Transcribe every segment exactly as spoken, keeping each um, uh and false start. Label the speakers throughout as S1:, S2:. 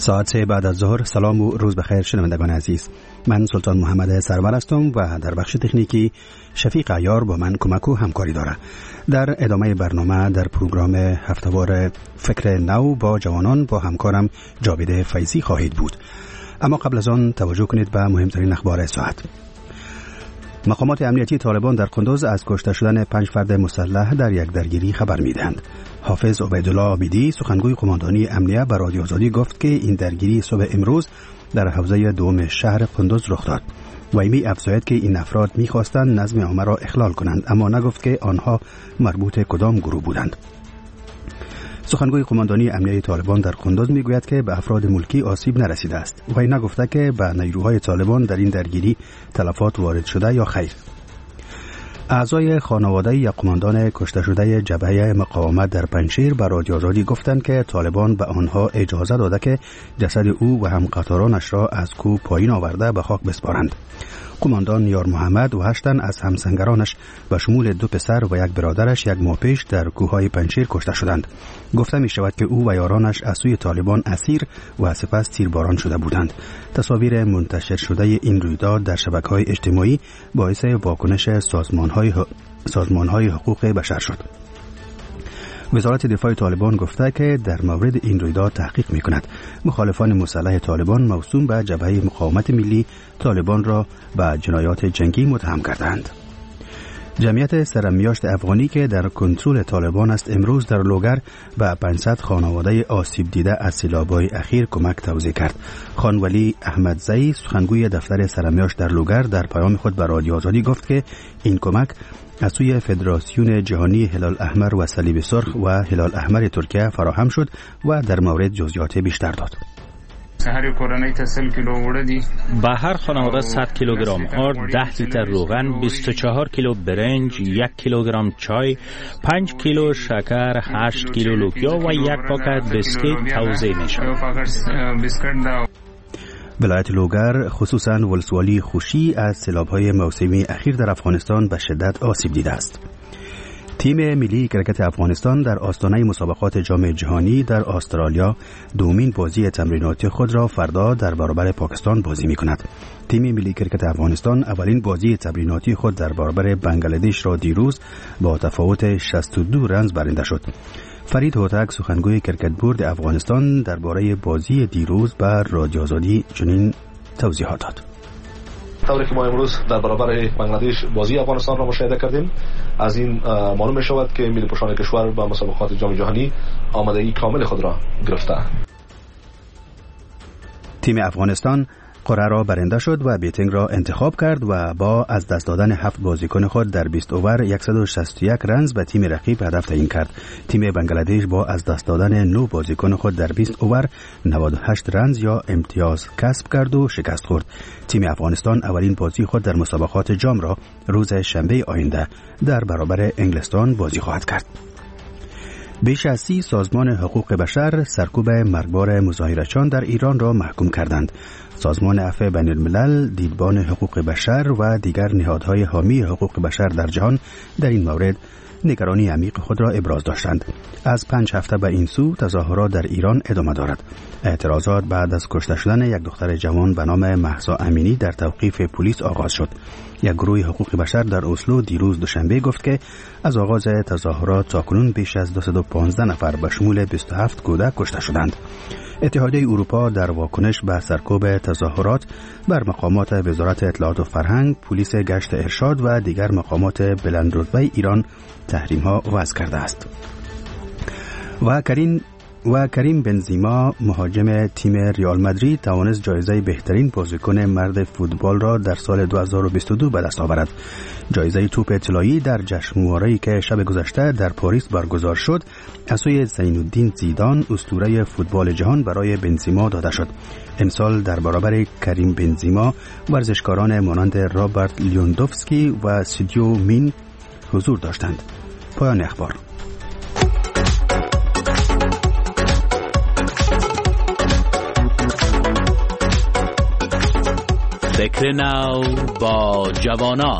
S1: ساعت سه بعد از ظهر. سلام و روز بخیر شنوندگان عزیز. من سلطان محمد سرور هستم و در بخش تکنیکی شفیق عیار با من کمک و همکاری داره. در ادامه برنامه در پروگرام هفتهوار فکر نو با جوانان با همکارم جاوید فیضی خواهید بود. اما قبل از آن توجه کنید به مهمترین اخبار ساعت. مقامات امنیتی طالبان در قندوز از کشته شدن پنج فرد مسلح در یک درگیری خبر می‌دهند. حافظ عبیدالله عابدی سخنگوی قماندانی امنیه به رادیو آزادی گفت که این درگیری صبح امروز در حوزه دوم شهر قندوز رخ داد. وی می افزاید که این افراد می‌خواستند نظم عامه را اخلال کنند، اما نگفت که آنها مربوط کدام گروه بودند. سخنگوی قماندانی امنیه طالبان در قندوز میگوید که به افراد ملکی آسیب نرسیده است. وی نگفته که به نیروهای طالبان در این درگیری تلفات وارد شده یا خیر. اعضای خانواده یک قماندان کشته شده جبهه مقاومت در پنجشیر به رادیو آزادی گفتند که طالبان به آنها اجازه داده که جسد او و همقطارانش را از کوه پایین آورده به خاک بسپارند. قماندان یار محمد و هشت تن از همسنگرانش به شمول دو پسر و یک برادرش یک ماه پیش در کوههای پنجشیر کشته شدند. گفته می شود که او و یارانش از سوی طالبان اسیر و سپس تیرباران شده بودند. تصاویر منتشر شده این رویداد در شبکه‌های اجتماعی باعث واکنش سازمان‌های سازمان‌های حقوق بشر شد. وزارت دفاع طالبان گفته که در مورد این رویداد تحقیق می‌کند. مخالفان مسلح طالبان موسوم به جبهه مقاومت ملی طالبان را به جنایات جنگی متهم کردند. جمعیت سرمیاشت افغانی که در کنترل طالبان است امروز در لوگر به پانصد خانواده آسیب دیده از سیلاب‌های اخیر کمک توزیع کرد. خان ولی احمدزئی سخنگوی دفتر سرمیاشت در لوگر در پیام خود به رادیو آزادی گفت که این کمک از سوی فدراسیون جهانی هلال احمر و صلیب سرخ و هلال احمر ترکیه فراهم شد و در مورد جزئیات بیشتر داد.
S2: هر کورنۍ ته سل کیلو وړه دي.
S3: به هر خانواده صد کیلوگرم آرد، ده لیتر روغن، بیست و چهار کیلو برنج، یک کیلوگرم چای، پنج کیلو شکر، هشت کیلو لوبیا و یک پاکت بسکیت توزیع می شود.
S1: ولایت لوگر خصوصاً ولسوالی خوشی از سیلاب‌های موسمی اخیر در افغانستان به شدت آسیب دیده است. تیم ملی کرکت افغانستان در آستانه مسابقات جام جهانی در استرالیا دومین بازی تمریناتی خود را فردا در برابر پاکستان بازی می‌کند. تیم ملی کرکت افغانستان اولین بازی تمریناتی خود در برابر بنگلادش را دیروز با تفاوت شصت و دو رنز برنده شد. فرید هوتک سخنگوی کرکت بورد افغانستان درباره بازی دیروز بر رادیو آزادی چنین توضیحات داد.
S4: طوری که ما امروز در برابر بنگلادش بازی افغانستان را مشاهده کردیم، از این معلوم می شود که ملی پوشان کشور با مسابقات جام جهانی آمادگی کامل خود را گرفته.
S1: تیم افغانستان قرعه را برنده شد و بیتینگ را انتخاب کرد و با از دست دادن هفت بازیکن خود در بیست اوور صد و شصت و یک رنز به تیم رقیب هدف تعیین کرد. تیم بنگلادش با از دست دادن نه بازیکن خود در بیست اوور نود و هشت رنز یا امتیاز کسب کرد و شکست خورد. تیم افغانستان اولین بازی خود در مسابقات جام را روز شنبه آینده در برابر انگلستان بازی خواهد کرد. بیش از سی سازمان حقوق بشر سرکوب مرگبار مظاهره‌چیان در ایران را محکوم کردند. سازمان عفو بین الملل، دیدبان حقوق بشر و دیگر نهادهای حامی حقوق بشر در جهان در این مورد نگرانی عمیق خود را ابراز داشتند. از پنج هفته به این سو تظاهرات در ایران ادامه دارد. اعتراضات بعد از کشته شدن یک دختر جوان به نام مهسا امینی در توقیف پلیس آغاز شد. یک گروه حقوق بشر در اسلو دیروز دوشنبه گفت که از آغاز تظاهرات تاکنون بیش از دویست و پانزده نفر به شمول بیست و هفت کودک کشته شدند. اتحادیه اروپا در واکنش به سرکوب تظاهرات بر مقامات وزارت اطلاعات و فرهنگ، پلیس گشت ارشاد و دیگر مقامات بلندرتبه ایران تحریم‌ها وضع کرده است. و کریم و کریم بنزیما مهاجم تیم ریال مادرید توانست جایزه بهترین بازیکن مرد فوتبال را در سال دو هزار و بیست و دو به دست آورد. جایزه توپ طلایی در جشنواره‌ای که شب گذشته در پاریس برگزار شد از سوی زین‌الدین زیدان اسطوره فوتبال جهان برای بنزیما داده شد. امسال در برابر کریم بنزیما ورزشکاران مانند رابرت لیوندوفسکی و سیدیو مین حضور داشتند. پایان اخبار.
S3: فکر نو با جوانان.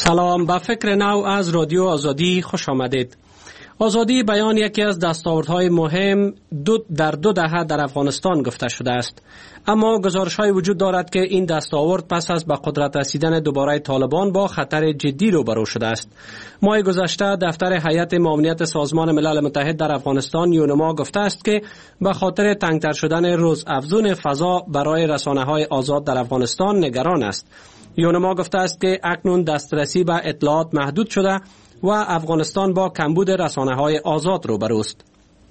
S5: سلام، به فکر نو از رادیو آزادی خوش آمدید. آزادی بیان یکی از دستاوردهای مهم دو در دو دهه در افغانستان گفته شده است، اما گزارش‌های وجود دارد که این دستاورد پس از به قدرت رسیدن دوباره طالبان با خطر جدی روبرو شده است. ماه گذشته دفتر هیئت معاونیت سازمان ملل متحد در افغانستان یونما گفته است که به خاطر تنگتر شدن روزافزون فضا برای رسانه‌های آزاد در افغانستان نگران است. یونما گفته است که اکنون دسترسی به اطلاعات محدود شده و افغانستان با کمبود رسانه‌های آزاد روبروست.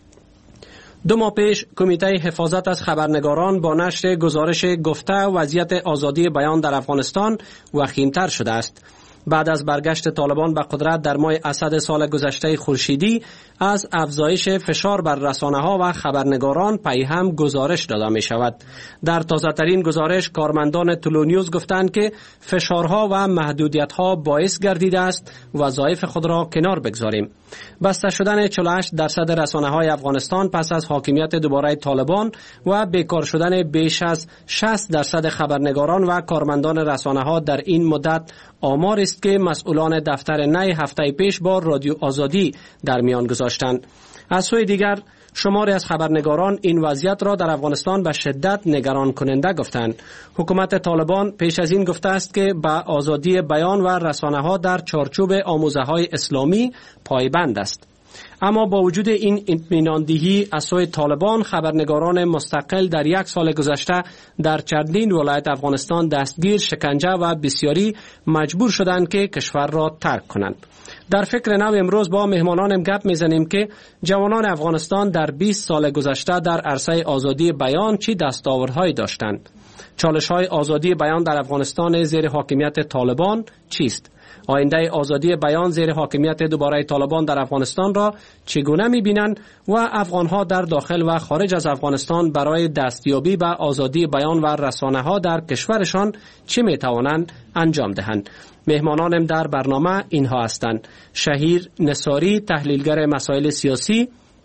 S5: دو ماه پیش کمیته حفاظت از خبرنگاران با نشر گزارش گفته وضعیت آزادی بیان در افغانستان وخیم‌تر شده است. بعد از برگشت طالبان به قدرت در ماه اسد سال گذشته خورشیدی از افزایش فشار بر رسانه‌ها و خبرنگاران پیهم گزارش داده می شود. در تازه‌ترین گزارش کارمندان تلونیوز گفتند که فشارها و محدودیت‌ها باعث گردیده است وظایف خود را کنار بگذاریم. بسته شدن چهل و هشت درصد رسانه‌های افغانستان پس از حاکمیت دوباره طالبان و بیکار شدن بیش از شصت درصد خبرنگاران و کارمندان رسانه‌ها در این مدت آمار است که مسئولان دفتر نی هفته پیش با رادیو آزادی در میان گذاشتند. از سوی دیگر شماری از خبرنگاران این وضعیت را در افغانستان به شدت نگران کننده گفتند. حکومت طالبان پیش از این گفته است که به آزادی بیان و رسانه‌ها در چارچوب آموزه‌های اسلامی پایبند است. اما با وجود این اطمیناندهی از سوی طالبان، خبرنگاران مستقل در یک سال گذشته در چندین ولایت افغانستان دستگیر، شکنجه و بسیاری مجبور شدند که کشور را ترک کنند. در فکر نو امروز با مهمانانم گپ میزنیم که جوانان افغانستان در بیست سال گذشته در عرصه آزادی بیان چی دستاوردهایی داشتند؟ چالش‌های آزادی بیان در افغانستان زیر حاکمیت طالبان چیست؟ آینده آزادی بیان زیر حاکمیت دوباره طالبان در افغانستان را چگونه می‌بینند و افغان‌ها در داخل و خارج از افغانستان برای دستیابی به آزادی بیان و رسانه‌ها در کشورشان چه می‌توانند انجام دهند؟ مهمانانم در برنامه اینها هستند: شهیر نصاری، تحلیلگر مسائل سیاسی،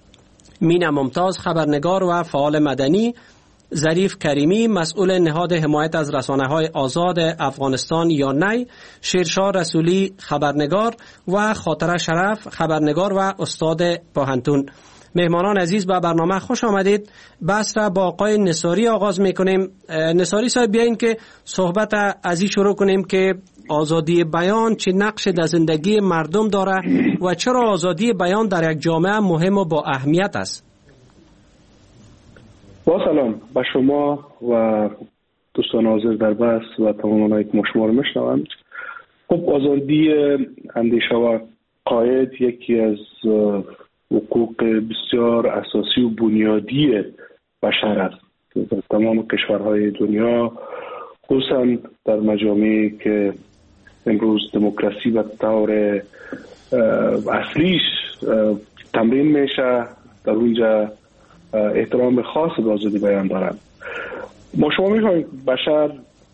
S5: مینا ممتاز، خبرنگار و فعال مدنی، ظریف کریمی، مسئول نهاد حمایت از رسانه‌های آزاد افغانستان یا نی، شیرشاه رسولی، خبرنگار، و خاطره شرف، خبرنگار و استاد پوهنتون. مهمانان عزیز، به برنامه خوش آمدید. بحث را با آقای نصاری آغاز میکنیم. نصاری صاحب، بیاین که صحبت از این شروع کنیم که آزادی بیان چه نقش در زندگی مردم داره و چرا آزادی بیان در یک جامعه مهم و با اهمیت است.
S6: با سلام به شما و دوستان حاضر در بحث و تمام که ما شما رو میشنوند. خب، آزادی اندیشه و قاید یکی از حقوق بسیار اساسی و بنیادی بشر است. در تمام کشورهای دنیا، خصوصا در مجامعی که امروز دموکراسی به طور اصلیش تمرین میشه، در اونجا احترام خاص به آزادی بیان دارند. ما شما می‌فهمید بشر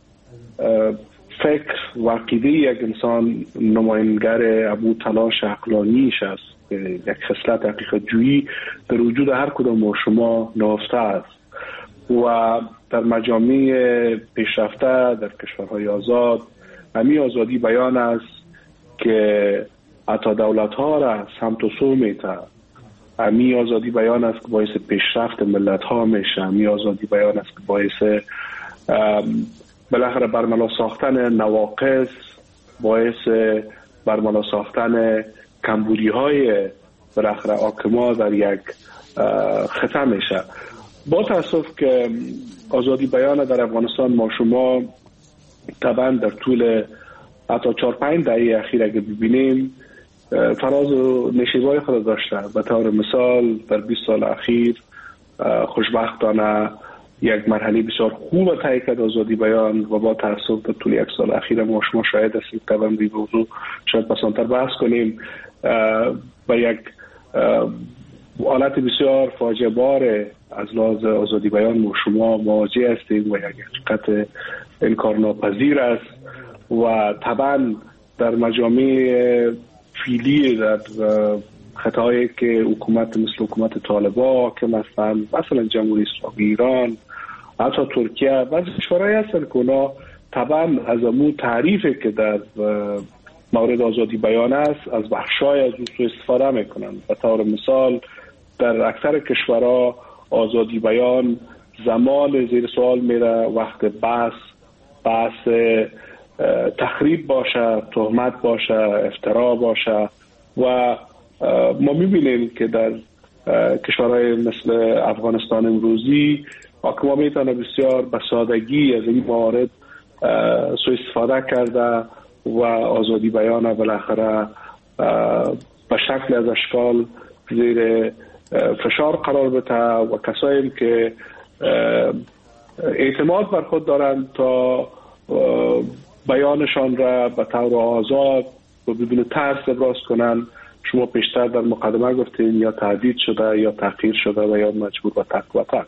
S6: فکر و عقیده یک انسان نماینگر ابو تلاش عقلانیش است. یک خصلت حقیقت جویی در وجود هر کدام ما شما نهفته است و در مجامع پیشرفته در کشورهای آزاد همین آزادی بیان است که حتی دولت‌ها را سمت و سو می‌ته. همین آزادی بیان است که باعث پیشرفت ملت‌ها میشه. همین آزادی بیان است که باعث بالاخره برملا ساختن نواقص، باعث برملا ساختن کمبودی‌های بالاخره حاکما در یک خطه میشه. با تاسف که آزادی بیان در افغانستان ما شما طبعا در طول حتی چهار پنج دهه اخیر اگه ببینیم فراز و نشیبای خود داشته. به طور مثال در بیست سال اخیر خوشبختانه یک مرحله بسیار خوب طی کرد آزادی بیان و با تاسف در طول یک سال اخیر ما شما شاهد هستیم. طبعا به موضوع شاید پسانتر بحث کنیم. و یک حالت بسیار فاجعه بار از لحاظ آزادی بیان ما شما مواجه هستیم و یک حقیقت انکارناپذیر است و طبعا در مجامع فعلی در خطایی که حکومت مثل حکومت طالبان که مثلا مثلا جمهوری اسلامی ایران، حتی ترکیه و کشورهایی هستند که اونا طبعا از امو تعریفی که در مورد آزادی بیان است از بخشای از او سوء استفاده میکنند. به طور مثال در اکثر کشورها آزادی بیان زمان زیر سوال میره وقت بحث بحث تخریب باشه، تهمت باشه، افترا باشه و ما میبینیم که در کشورهای مثل افغانستان امروزی حاکما میتونه بسیار به سادگی از این موارد سوء استفاده کرده و آزادی بیان بالاخره به شکل از اشکال زیر فشار قرار بده و کسایی که اعتماد بر خود دارند تا بیانشان را به طور آزاد و بدون ترس ابراز کنند. شما پیشتر در مقدمه گفتین یا تهدید شده یا تحقیر شده و یا مجبور به ترک وطن.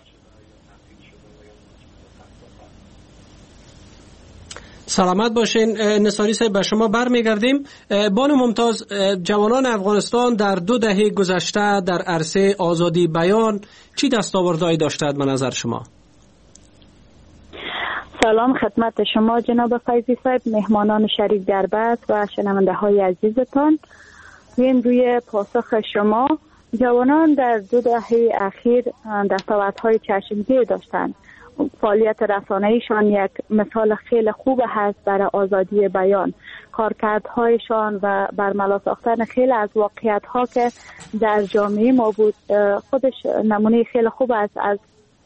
S5: سلامت باشین. نصاری صاحب به شما برمیگردیم. بانو ممتاز، جوانان افغانستان در دو دهه گذشته در عرصه آزادی بیان چی دستاوردهایی داشتند به نظر شما؟
S7: سلام خدمت شما جناب فیضی صاحب، مهمانان شریک در بحث و شنونده های عزیزتان. این روی پاسخ شما، جوانان در دو دهه اخیر دستاوردهای چشمگیر داشتند. فعالیت رسانه‌ایشان یک مثال خیلی خوب هست برای آزادی بیان. کارکردهایشان و برملا ساختن خیلی از واقعیت‌ها که در جامعه ما بود خودش نمونه خیلی خوب است از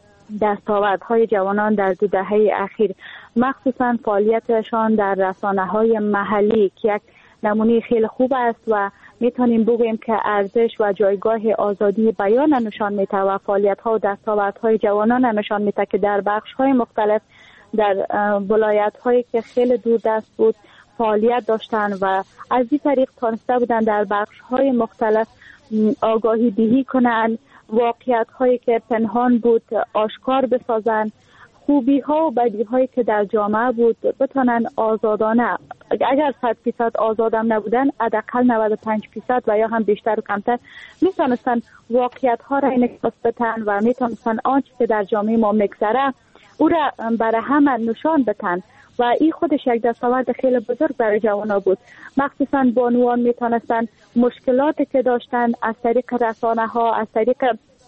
S7: دستاوردهای جوانان در دو دهه اخیر، مخصوصا فعالیتشان در رسانه‌های محلی که یک نمونه خیلی خوب است و میتونیم بگوییم که ارزش و جایگاه آزادی بیان نشان میده و فعالیت‌ها و دستاوردهای جوانان نشان میده که در بخش‌های مختلف در ولایت‌هایی که خیلی دور دست بود فعالیت داشتن و از این طریق تانسته بودن در بخش‌های مختلف آگاهی دهی کنند، واقعیت‌هایی که پنهان بود آشکار بسازند، خوبی‌ها و بدی‌هایی که در جامعه بود بتونن آزادانه، اگر صد فیصد آزادم نبودن حداقل نود و پنج فیصد و یا هم بیشتر و کمتر میتونستن واقعیت‌ها را انعکاس بدن و میتونستن آنچه که در جامعه ما میگذره او را برای همه نشان بدن و این خودش یک دستاورد خیلی بزرگ برای جوانا بود. مخصوصا بانوان میتونستن مشکلاتی که داشتن از طریق رسانه ها، از طریق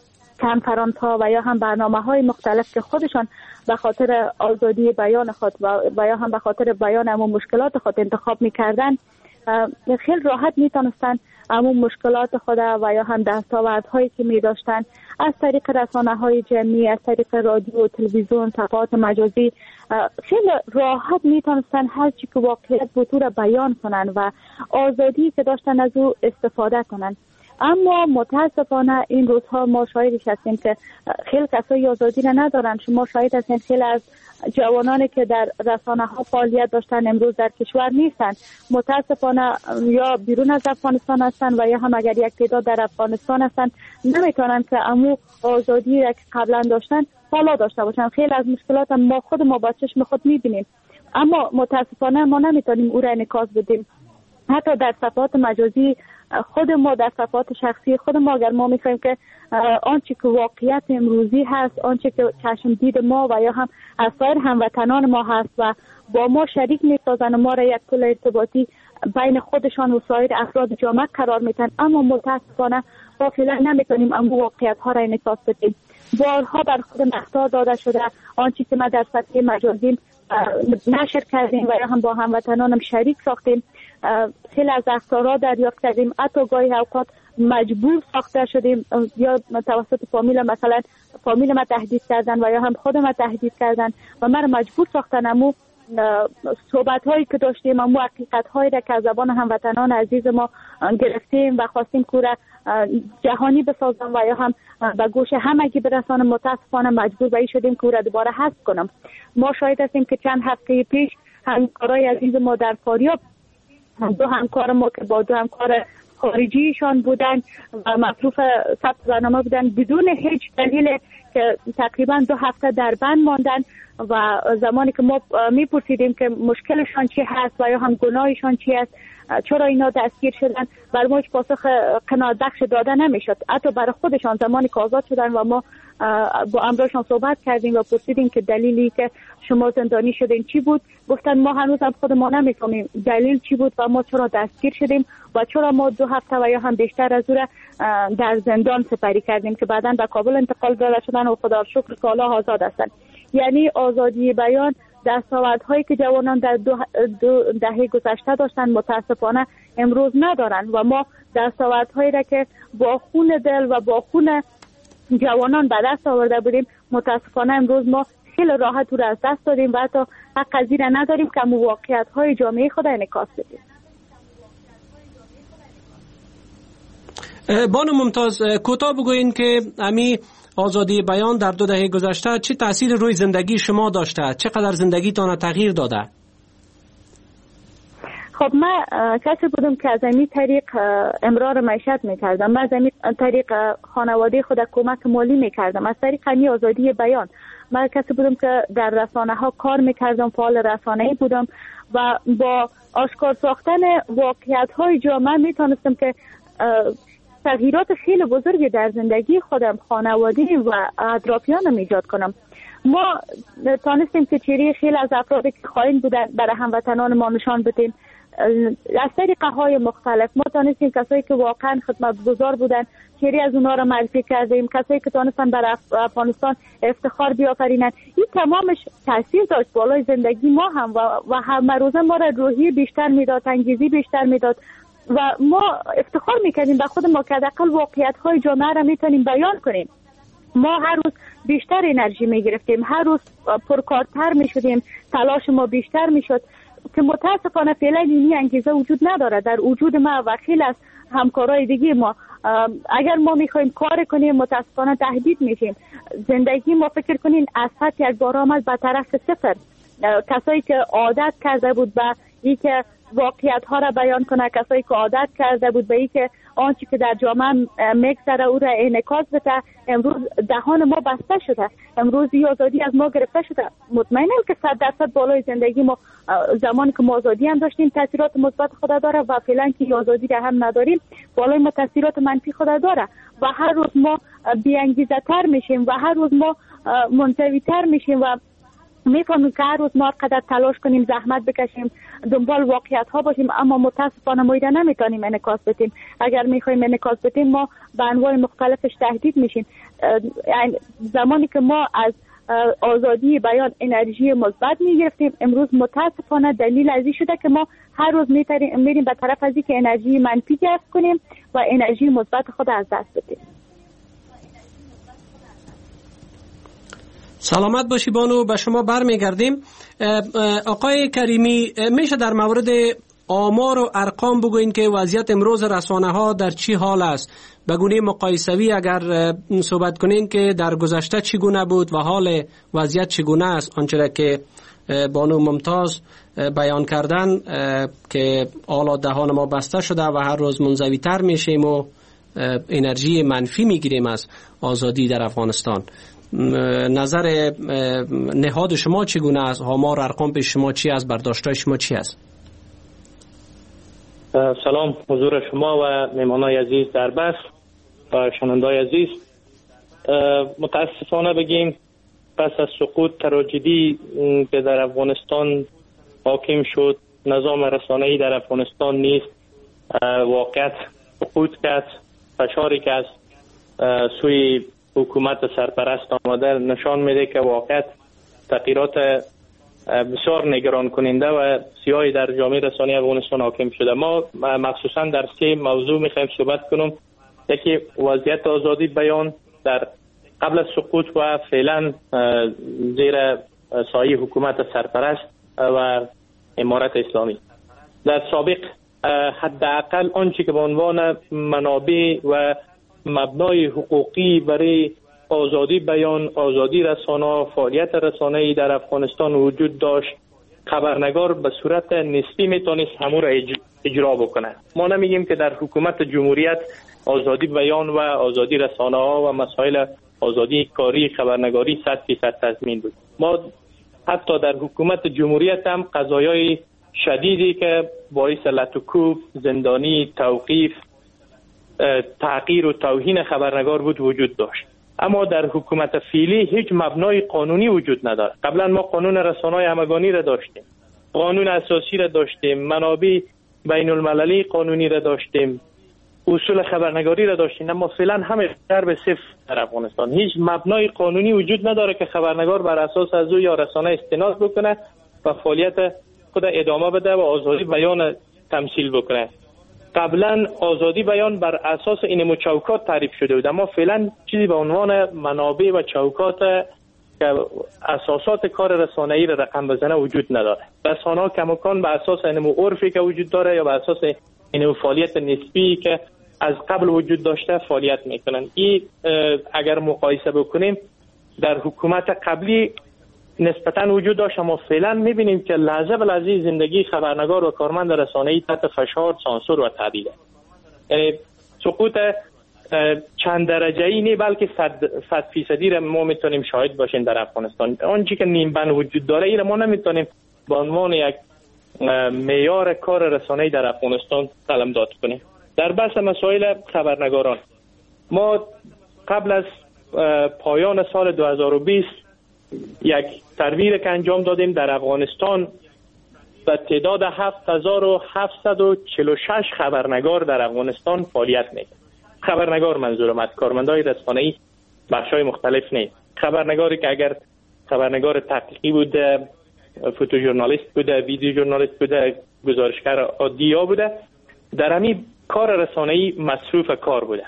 S7: کنفرانس ها و یا هم برنامه های مختلف که خودشان به خاطر آزادی بیان خود و یا هم به خاطر بیان همون مشکلات خود انتخاب میکردن، خیلی راحت میتونستن همون مشکلات خود و یا هم دستاوردهایی که میداشتن از طریق رسانه های جمعی، از طریق رادیو و تلویزیون، صفحات مجازی خیلی راحت میتونستن هر چی که واقعیت بود را بیان کنن و آزادی که داشتن از او استفاده کنن. اما متاسفانه این روزها ما شاهدش هستیم که خیلی کسایی آزادی را ندارن. شما شاهد هستین خیلی از جوانانی که در رسانه ها فعالیت داشتن امروز در کشور نیستن. متاسفانه یا بیرون از افغانستان هستن و یا هم اگر یک تعداد در افغانستان هستن نمیتونن که امو آزادی را که قبلا داشتن حالا داشته باشن. خیلی از مشکلات ما خود ما با چشم خود میبینیم، اما متاسفانه ما نمیتونیم او را انعکاس بدیم. حتی در صفحات مجازی خود ما، در صفحات شخصی خود ما، اگر ما میخوایم که آنچه که واقعیت امروزی هست، آنچه که چشم دید ما و یا هم از سایر هموطنان ما هست و با ما شریک میسازن و ما را یک پل ارتباطی بین خودشان و سایر افراد جامعه قرار میدن، اما متاسفانه ما فعلا نمیتونیم اون واقعیت ها را انعکاس بدیم. بارها بر خود مقطع داده شده آنچه که ما در سطح مجازی نشر کردیم و یا هم با هموطنانم شریک ساختیم، خیلی از اخطارها دریافت کردیم، حتی گاهی اوقات مجبور ساخته شدیم یا توسط فامیل، مثلا فامیل ما تهدید کردن و یا هم خود ما تهدید کردن و ما مجبور ساختن امو صحبت هایی که داشتیم، امو حقیقت هایی را که از زبان هموطنان عزیز ما گرفتیم و خواستیم که را جهانی بسازم و یا هم به گوش همگی برسانم، متاسفانه مجبور به این شدیم که او را دوباره حذف کنم. ما شاهد هستیم که چند هفته پیش همکارای عزیز ما در فاریاب، دو همکار ما که با دو همکار خارجیشان بودن و مصروف ثبت برنامه بودن، بدون هیچ دلیل که تقریبا دو هفته در بند ماندن و زمانی که ما میپرسیدیم که مشکلشان چی هست و یا هم گناهشان چی است، چرا اینا دستگیر شدن؟ بر ما هیچ پاسخ قناعت بخش داده نمیشد. حتی برای خودشان زمانی که آزاد شدن و ما با امرشان صحبت کردیم و پرسیدیم که دلیلی که شما زندانی شدین چی بود، گفتن ما هنوز هم خود ما نمیفهمیم دلیل چی بود و ما چرا دستگیر شدیم و چرا ما دو هفته و یا هم بیشتر از او در زندان سپری کردیم که بعداً به کابل انتقال داده شدن و خدا شکر که حالا آزاد هستند. یعنی آزادی بیان دستاوردهایی که جوانان در دو, دو دهه گذشته داشتن متاسفانه امروز ندارن و ما دستاوردهایی را که با خون دل و با خون جوانان به دست آورده بودیم متاسفانه امروز ما خیلی راحت او را از دست دادیم و حتی حق از این نداریم که واقعیت‌های جامعه خود انعکاس بدیم.
S5: بانو ممتاز، کوتاه بگوین که امی آزادی بیان در دو دهه گذشته چه تأثیر روی زندگی شما داشته؟ چقدر زندگیتان تغییر داده؟
S7: خب من کسی بودم که از این طریق امرار معیشت میکردم. من از این طریق خانواده خود کمک مالی میکردم. از طریق همین آزادی بیان من کسی بودم که در رسانه ها کار میکردم، فعال رسانه‌ای بودم و با آشکار ساختن واقعیت های جامعه میتونستم که تغییرات خیلی بزرگی در زندگی خودم، خانواده و اطرافیانم ایجاد کنم. ما تانستیم که چهره خیلی از افرادی که خائن بودن برای هموطنان ما نشان بدیم. از طریقه های مختلف ما تانستیم کسایی که واقعا خدمتگزار بودن چهره از اونها را معرفی کردیم، کسایی که تانستن برای افغانستان افتخار بیافرینن. این تمامش تاثیر داشت بالای زندگی ما هم و, و هر روزه ما را روحی بیشتر میداد، انگیزی بیشتر میداد و ما افتخار میکردیم به خود ما که حداقل واقعیت های جامعه را میتونیم بیان کنیم. ما هر روز بیشتر انرژی میگرفتیم، هر روز پرکارتر میشدیم، تلاش ما بیشتر میشد که متاسفانه فعلا این انگیزه وجود نداره در وجود ما و خیلی از همکارای دیگه ما. اگر ما میخوایم کار کنیم متاسفانه تهدید میشیم. زندگی ما فکر کنین از سطح یک بار آمد به طرف صفر. کسایی که عادت کرده بود به این که واقعیت ها را بیان کنه، کسایی که عادت کرده بود به این که آنچه که در جامعه میگذره او را انعکاس بده، امروز دهان ما بسته شده، امروز این آزادی از ما گرفته شده. مطمئنم که صد درصد بالای زندگی ما زمانی که ما آزادی هم داشتیم تاثیرات مثبت خود داره و فعلا که آزادی را هم نداریم بالای ما تاثیرات منفی خود داره و هر روز ما بی‌انگیزه تر میشیم و هر روز ما منزوی تر میشیم و میفهمیم که هر روز ما قدر تلاش کنیم، زحمت بکشیم، دنبال واقعیت ها باشیم، اما متاسفانه ما ایده نمیتونیم انعکاس بدیم. اگر میخوایم انعکاس بدیم ما به انواع مختلفش تهدید میشیم. یعنی زمانی که ما از آزادی بیان انرژی مثبت میگرفتیم امروز متاسفانه دلیل از این شده که ما هر روز میریم به طرف از این که انرژی منفی جذب کنیم و انرژی مثبت خود از دست بدیم.
S5: سلامت باشی بانو، به شما برمیگردیم. آقای کریمی، میشه در مورد آمار و ارقام بگوین که وضعیت امروز رسانه ها در چی حال است؟ به گونه مقایسوی اگر صحبت کنین که در گذشته چگونه بود و حال وضعیت چگونه است، آنچه که بانو ممتاز بیان کردن که حالا دهان ما بسته شده و هر روز منزوی تر میشیم و انرژی منفی میگیریم از آزادی در افغانستان. نظر نهاد شما چگونه است؟ آمار ارقام پیش شما چی است؟ برداشت‌های شما چی است؟
S8: سلام حضور شما و مهمانای عزیز در بس و شنوندای عزیز. متاسفانه بگیم پس از سقوط تراژدی که در افغانستان حاکم شد، نظام رسانه‌ای در افغانستان نیست واقعیت سقوط کرد. فشاری که از سوی حکومت سرپرست آمده نشان میده که واقعیت تغییرات بسیار نگران کننده و سیاهی در جامعه رسانه‌ای افغانستان حاکم شده. ما مخصوصا در سه موضوع میخوایم صحبت کنیم. یکی وضعیت آزادی بیان در قبل از سقوط و فعلا زیر سایه حکومت سرپرست و امارت اسلامی. در سابق حداقل آنچه که به عنوان منابع و مبنای حقوقی برای آزادی بیان، آزادی رسانه، فعالیت رسانه‌ای در افغانستان وجود داشت، خبرنگار به صورت نسبی میتونست همون را اجرا بکنه. ما نمیگیم که در حکومت جمهوریت آزادی بیان و آزادی رسانه ها و مسائل آزادی کاری خبرنگاری صد فیصد تضمین بود. ما حتی در حکومت جمهوریت هم قضایای شدیدی که باعث لطوکوب، زندانی، توقیف، تحقیر و توهین خبرنگار بود وجود داشت. اما در حکومت فعلی هیچ مبنای قانونی وجود ندارد. قبلا ما قانون رسانه‌های همگانی را داشتیم، قانون اساسی را داشتیم، منابع بین المللی قانونی را داشتیم، اصول خبرنگاری را داشتیم، اما فعلا همه در به صفر در افغانستان. هیچ مبنای قانونی وجود نداره که خبرنگار بر اساس از او یا رسانه استناد بکنه و فعالیت خود ادامه بده و آزادی بیان تمثیل بکنه. قبلا آزادی بیان بر اساس این چوکات تعریف شده بود، اما فعلا چیزی به عنوان منابع و چوکات که اساسات کار رسانه‌ای را رقم بزنه وجود نداره. رسانه‌ها کماکان بر اساس این عرفی که وجود داره یا بر اساس این فعالیت نسبی که از قبل وجود داشته فعالیت میکنن. این اگر مقایسه بکنیم در حکومت قبلی نسبتاً وجود داشت، اما فعلا میبینیم که لحظه به لحظه زندگی خبرنگار و کارمند رسانه‌ای تحت فشار، سانسور و تهدید است. یعنی سقوط چند درجه‌ای نه بلکه صد فیصدی را ما میتونیم شاهد باشیم در افغانستان. آنچه که نیم بند وجود داره این ما نمیتونیم به عنوان یک معیار کار رسانه‌ای در افغانستان قلمداد کنیم. در بحث مسائل خبرنگاران، ما قبل از پایان سال دو هزار و بیست یک ترویج که انجام دادیم در افغانستان به تعداد هفت هزار و هفتصد و چهل و شش خبرنگار در افغانستان فعالیت میکنند. خبرنگار منظورم از کارمندای رسانه‌ای بخش‌های مختلف نیست. خبرنگاری که اگر خبرنگار تحقیقی بوده، فوتو ژورنالیست بوده، ویدیو ژورنالیست بوده، گزارشگر عادی یا بوده، در همین کار رسانه‌ای مصروف کار بوده.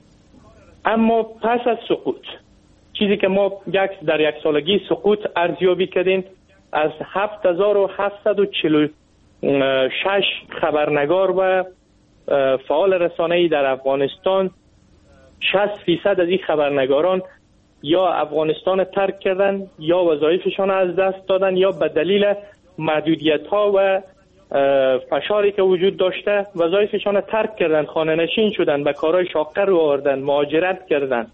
S8: اما پس از سقوط، چیزی که ما یک در یک سالگی سقوط ارزیابی کردیم، از هفت هزار و هفتصد و چهل و شش خبرنگار و فعال رسانه‌ای در افغانستان، شصت فیصد از این خبرنگاران یا افغانستان ترک کردن یا وظایفشان از دست دادن یا به دلیل محدودیت‌ها و فشاری که وجود داشته وظایفشان ترک کردن، خانه نشین شدن، به کارهای شاقه رو آوردن، مهاجرت کردن.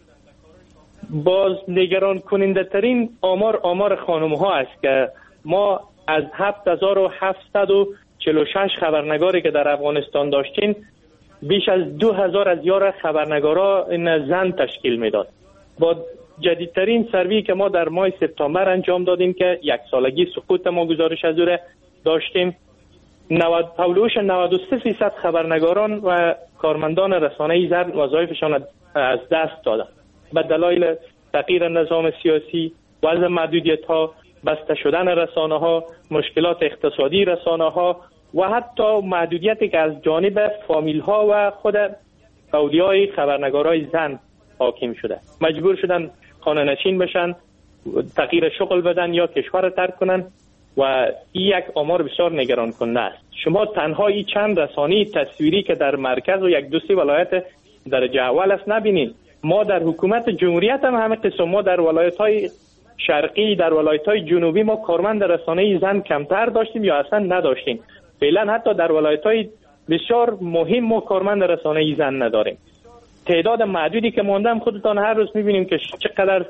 S8: باز نگران کننده ترین آمار آمار خانم ها است که ما از هفت هزار و هفتصد و چهل و شش خبرنگاری که در افغانستان داشتیم، بیش از دو هزار از یار خبرنگارا این زن تشکیل میداد. با جدیدترین سروی که ما در ماه سپتامبر انجام دادیم که یک سالگی سقوط ما گزارش از او داشتیم، نود پولوش نود و سه فیصد خبرنگاران و کارمندان رسانه‌ای زن وظایفشان از دست دادند به دلایل تغییر نظام سیاسی، وضع محدودیت‌ها، بسته شدن رسانه‌ها، مشکلات اقتصادی رسانه‌ها و حتی محدودیتی که از جانب فامیل‌ها و خود اولیای خبرنگارای زن حاکم شده. مجبور شدن خانه نشین بشن، تغییر شغل بدن یا کشور ترک کنن و این یک آمار بسیار نگران کننده است. شما تنها این چند رسانه تصویری که در مرکز و یک دو سه ولایت درجه اول است نبینید. ما در حکومت جمهوریت هم همه قسم، ما در ولایت‌های شرقی، در ولایت‌های جنوبی ما کارمند رسانه‌ای زن کمتر داشتیم یا اصلا نداشتیم. فعلا حتی در ولایت‌های بسیار مهم ما کارمند رسانه‌ای زن نداریم. تعداد معدودی که ماندم خودتان هر روز می‌بینیم که چقدر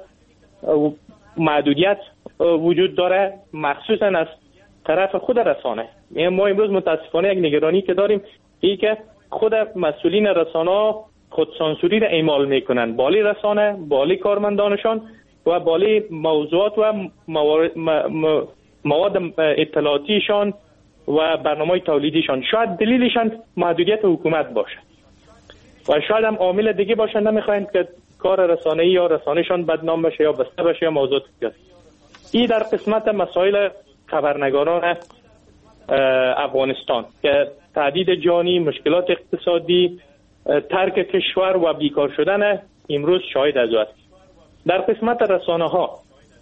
S8: محدودیت وجود داره، مخصوصا از طرف خود رسانه. ما امروز متاسفانه یک نگرانی که داریم این که خود مسئولین رسانه خودسانسوری را اعمال میکنن، بالی رسانه، بالی کارمندانشان و بالی موضوعات و مواد اطلاعاتیشان و برنامه تولیدیشان. شاید دلیلشان محدودیت حکومت باشه و شاید هم عامل دیگه باشه، نمیخواین که کار رسانه‌ای یا رسانه‌شان بدنام بشه یا بسته بشه یا موضوعات دیگه. این در قسمت مسائل خبرنگاران افغانستان که تهدید جانی، مشکلات اقتصادی، ترک کشور و بیکار شدن امروز شاهد از است. در قسمت رسانه‌ها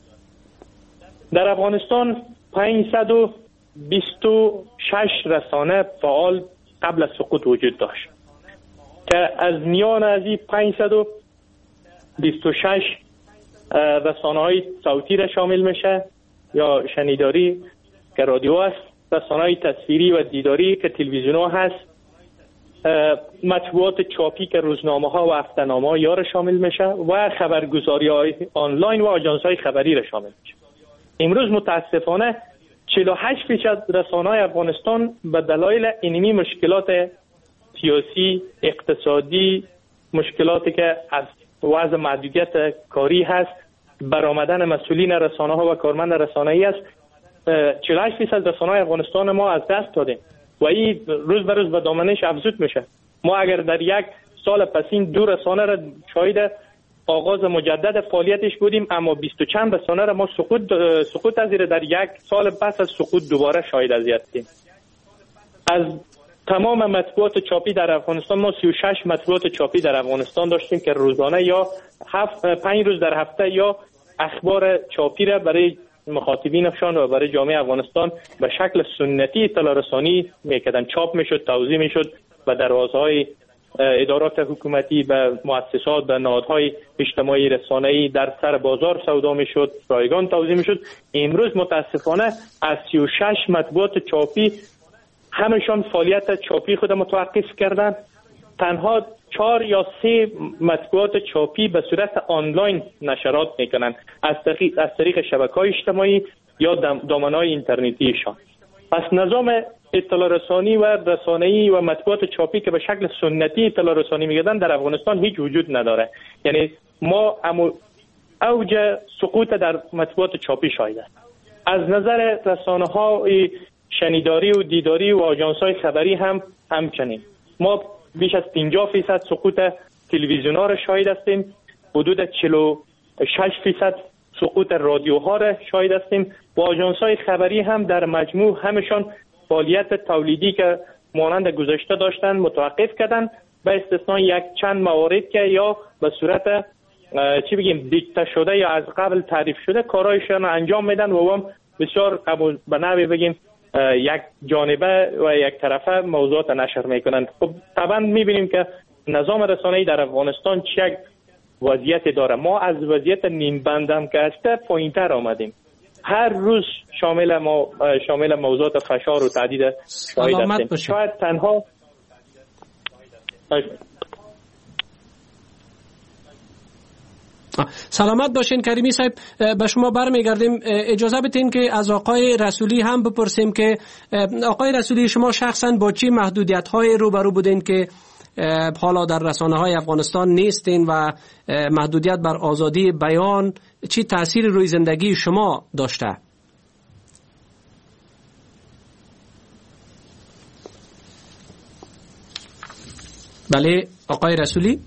S8: در افغانستان پانصد و بیست و شش رسانه فعال قبل از سقوط وجود داشت که از میان از این پانصد و بیست و شش رسانه‌های صوتی را شامل میشه یا شنیداری که رادیو است، رسانه‌های تصویری و دیداری که تلویزیون ها هست، مطبوعات چاپی که روزنامه ها و هفته‌نامه ها یا را شامل میشه و خبرگزاری های آنلاین و آژانس های خبری را شامل میشه. امروز متاسفانه چهل و هشت فیصد رسانه‌های افغانستان به دلایل اینمی مشکلات سیاسی، اقتصادی، مشکلاتی که از وضع محدودیت کاری هست، برآمدن مسئولین رسانه‌ها و کارمند رسانه‌ای است، چهل و هشت فیصد رسانه‌های افغانستان ما از دست دادیم و این روز به روز به دامنش افزود میشه. ما اگر در یک سال پسین دو رسانه را شاهد آغاز مجدد فعالیتش بودیم، اما بیست و چند رسانه را ما سقوط سقوط از در یک سال پس از سقوط دوباره شاهد از هستیم. از تمام مطبوعات چاپی در افغانستان ما سی و شش مطبوعات چاپی در افغانستان داشتیم که روزانه یا هفت پنج روز در هفته یا اخبار چاپی را برای مخاطبینشان و برای جامعه افغانستان به شکل سنتی اطلاع رسانی میکردن، چاپ میشد، توزیع میشد و دروازه‌های ادارات حکومتی به مؤسسات، به نهادهای اجتماعی رسانه‌ای در سر بازار سودا میشد، رایگان توزیع میشد. امروز متاسفانه از سی و شش مطبوعات چاپی همشان فعالیت چاپی خود متوقف کردند. تنها چهار یا سه مطبوعات چاپی به صورت آنلاین نشرات میکنند از طریق از طریق شبکه‌های اجتماعی یا دامنه‌های اینترنتیشان. پس نظام اطلاع رسانی و رسانه‌ای و مطبوعات چاپی که به شکل سنتی اطلاع رسانی می‌کردن در افغانستان هیچ وجود نداره. یعنی ما امو اوج سقوط در مطبوعات چاپی شاهد است. از نظر رسانه‌های شنیداری و دیداری و آژانس‌های خبری هم همچنین ما بیش از پنجاه فیصد سقوط تلویزیون‌ها را شاهد هستیم، حدود چهل و شش فیصد سقوط رادیوها را شاهد هستیم و آژانس‌های خبری هم در مجموع همشان فعالیت تولیدی که مانند گذشته داشتن متوقف کردن، به استثنای یک چند موارد که یا به صورت چی بگیم دیکته شده یا از قبل تعریف شده کارایشان انجام میدن و هم بسیار به نوعی بگیم یک جانبه و یک طرفه موضوعات نشر میکنن. خب طبعا میبینیم که نظام رسانه‌ای در افغانستان چه وضعیت داره. ما از وضعیت نیم بند هم که هسته پایینتر آمدیم. هر روز شامل ما شامل موضوعات فشار و تهدید شاهد هستیم. شاید تنها
S5: سلامت باشین کریمی صاحب. به شما برمیگردیم. اجازه بدین که از آقای رسولی هم بپرسیم که آقای رسولی شما شخصا با چی محدودیت‌های روبرو بودین که حالا در رسانه‌های افغانستان نیستین و محدودیت بر آزادی بیان چی تأثیر روی زندگی شما داشته؟ بله آقای رسولی،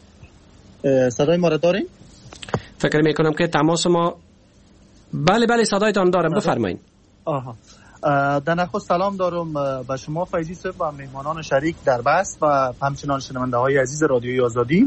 S9: صدای ما را دارین؟
S5: فکر میکنم که تماس ما بله بله صدایتان دارم، بفرمایید.
S9: آها. در نخست سلام دارم به شما فیضی صاحب و مهمانان شریک در بحث و همچنان شنونده های عزیز رادیوی آزادی.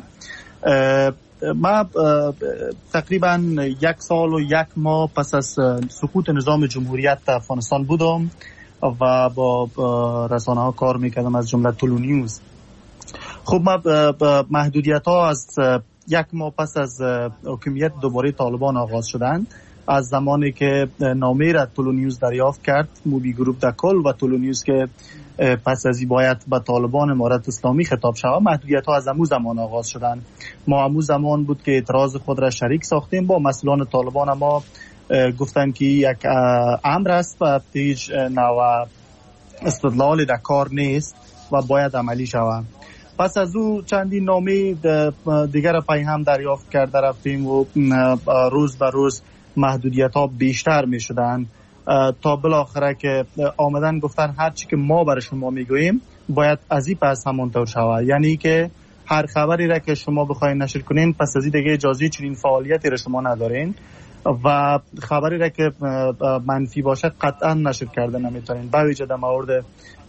S9: ما تقریبا یک سال و یک ماه پس از سقوط نظام جمهوریت در افغانستان بودم و با رسانه ها کار میکردم از جمله تلو نیوز. خب ما محدودیت ها از یک ماه پس از حکومت دوباره طالبان آغاز شدند. از زمانی که نامه را تلو نیوز دریافت کرد، موبی گروپ در کل و تلو نیوز که پس از این باید به طالبان امارت اسلامی خطاب شود، محدودیت ها از امو زمان آغاز شدند. ما امو زمان بود که اعتراض خود را شریک ساختیم با مسئولان طالبان. ما گفتن که یک امر است و هیچ نوع استدلال در کار نیست و باید عملی شود. پس از او چندین نامه دیگر پای هم دریافت کرده رفتیم و روز به روز محدودیت ها بیشتر می شدن تا بالاخره که آمدن گفتن هر چی که ما برای شما می گوییم باید از این پس همونطور شود. یعنی که هر خبری را که شما بخواین نشر کنین پس از این دیگه اجازه چنین فعالیتی را شما ندارین و خبری را که منفی باشه قطعا نشر کرده نمیتونین. با وجه در مورد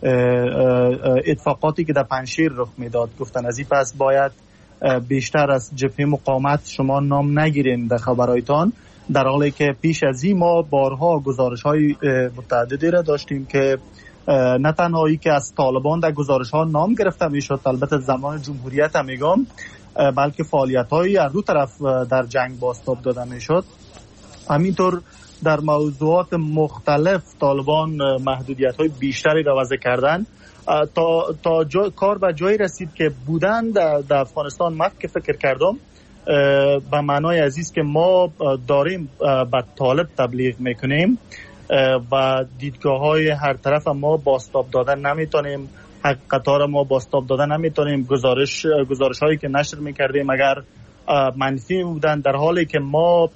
S9: اتفاقاتی که در پنجشیر رخ میداد گفتن از این پس باید بیشتر از جبهه مقاومت شما نام نگیرین در خبرایتان، در حالی که پیش از این ما بارها گزارش های متعددی را داشتیم که نه تنهایی که از طالبان در گزارش ها نام گرفته میشد، البته زمان جمهوریت هم میگم، بلکه فعالیت های از دو طرف در جنگ بازتاب داده میشد. همینطور در موضوعات مختلف طالبان محدودیت های بیشتری را وضع کردن تا تا جا، کار به جایی رسید که بودن در, در افغانستان من که فکر کردم به معنای عزیز که ما داریم به طالب تبلیغ میکنیم و دیدگاه های هر طرف ما بازتاب دادن نمیتونیم، حقیقت‌ها را ما بازتاب دادن نمیتونیم. گزارش گزارش هایی که نشر میکردیم اگر منفی بودن، در حالی که ما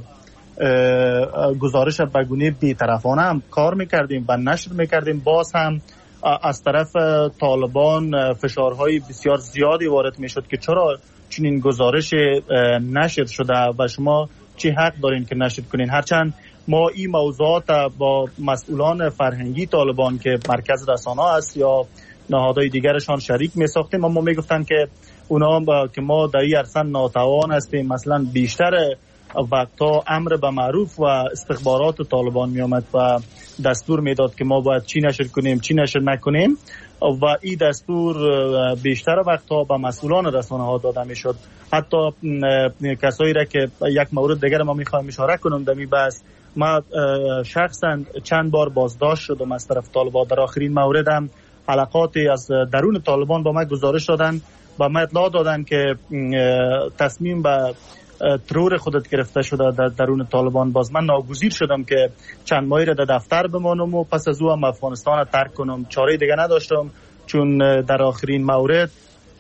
S9: گزارش بگونه بی‌طرفانه هم کار میکردیم و نشر میکردیم، باز هم از طرف طالبان فشارهای بسیار زیادی وارد میشد که چرا چنین گزارش نشر شده و شما چه حق دارین که نشر کنین. هرچند ما این موضوعات با مسئولان فرهنگی طالبان که مرکز رسانه است یا نهادهای دیگرشان شریک می ساختیم، اما می گفتن که اونا با که ما در این عرصه ناتوان هستیم. مثلا بیشتر وقتا امر به معروف و استخبارات طالبان می آمد و دستور می داد که ما باید چی نشر کنیم چی نشر نکنیم و این دستور بیشتر وقتا به مسئولان رسانه ها داده می شد. حتی کسایی را که یک مورد دیگر ما می خواهم اشاره کنم در این بحث، ما شخصا چند بار بازداشت شدم از طرف طالبان. در آخرین موردم حلقاتی از درون طالبان با ما گزارش دادن و ما اطلاع دادن که تصمیم به ترور خودت گرفته شده در درون طالبان. باز من ناگزیر شدم که چند ماهی را در دفتر بمانم و پس از او هم افغانستان ترک کنم. چاره دیگه نداشتم، چون در آخرین مورد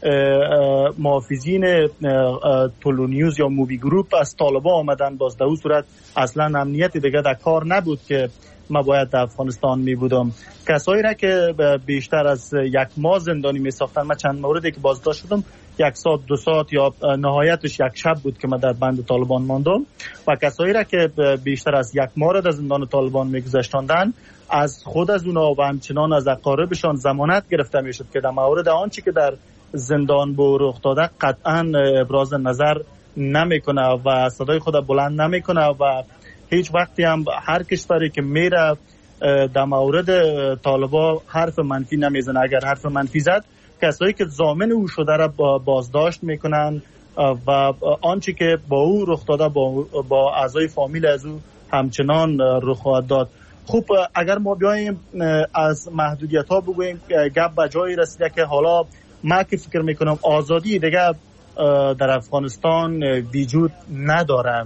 S9: محافظین تولو نیوز یا موبی گروپ از طالبان آمدن. باز در اون صورت اصلا امنیتی دیگه در کار نبود که ما باید در افغانستان می بودم. کسایی را که بیشتر از یک ماه زندانی می ساختن، من چند موردی که بازداشت شدم یک ساعت دو ساعت یا نهایتش یک شب بود که من در بند طالبان ماندم و کسایی را که بیشتر از یک ماه را در زندان طالبان می گذاشتندن، از خود از اونا و همچنان از اقاربشان ضمانت گرفته می شد که در مورد آنچه که در زندان به رخ داده قطعا ابراز نظر نمیکنه و صدای خود بلند نمیکنه و هیچ وقتی هم هر کشوری که میره در مورد طالبان حرف منفی نمیزنه. اگر حرف منفی زد، کسایی که ضامن او شده را بازداشت میکنن و آنچه که با او رخ داده با, با اعضای فامیل از او همچنان رخ خواهد داد. خوب، اگر ما بیاییم از محدودیت ها بگوییم، گپ به جایی رسیده که حالا ما که فکر میکنم آزادی دیگه در افغانستان وجود نداره.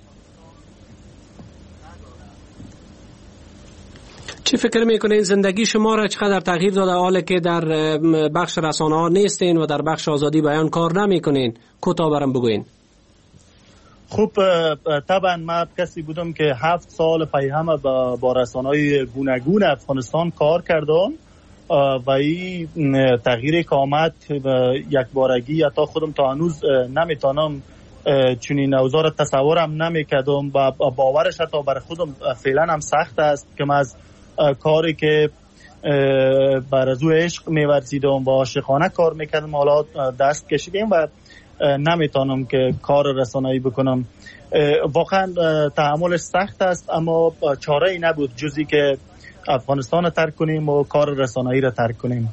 S5: چی فکر میکنین زندگی شما را چقدر تغییر داده حالا که در بخش رسانه ها نیستین و در بخش آزادی بیان کار نمیکنین؟ کوتاه برام بگوین.
S9: خوب، طبعا من کسی بودم که هفت سال پی هم با, با رسانه های گوناگون افغانستان کار کردم و این تغییر که آمد یک بارگی حتی خودم تا هنوز نمیتونم چنین اوضاع را تصورم نمیکردم و باورش حتی برای خودم فعلا هم سخت است که من از کاری که بر از او عشق می‌ورزیدم و عاشقانه کار میکردم حالا دست کشیدم و نمیتونم که کار رسانه‌ای بکنم. واقعا تحملش سخت است، اما چاره ای نبود جزی که افغانستان را ترک کنیم و کار رسانه‌ای را ترک کنیم.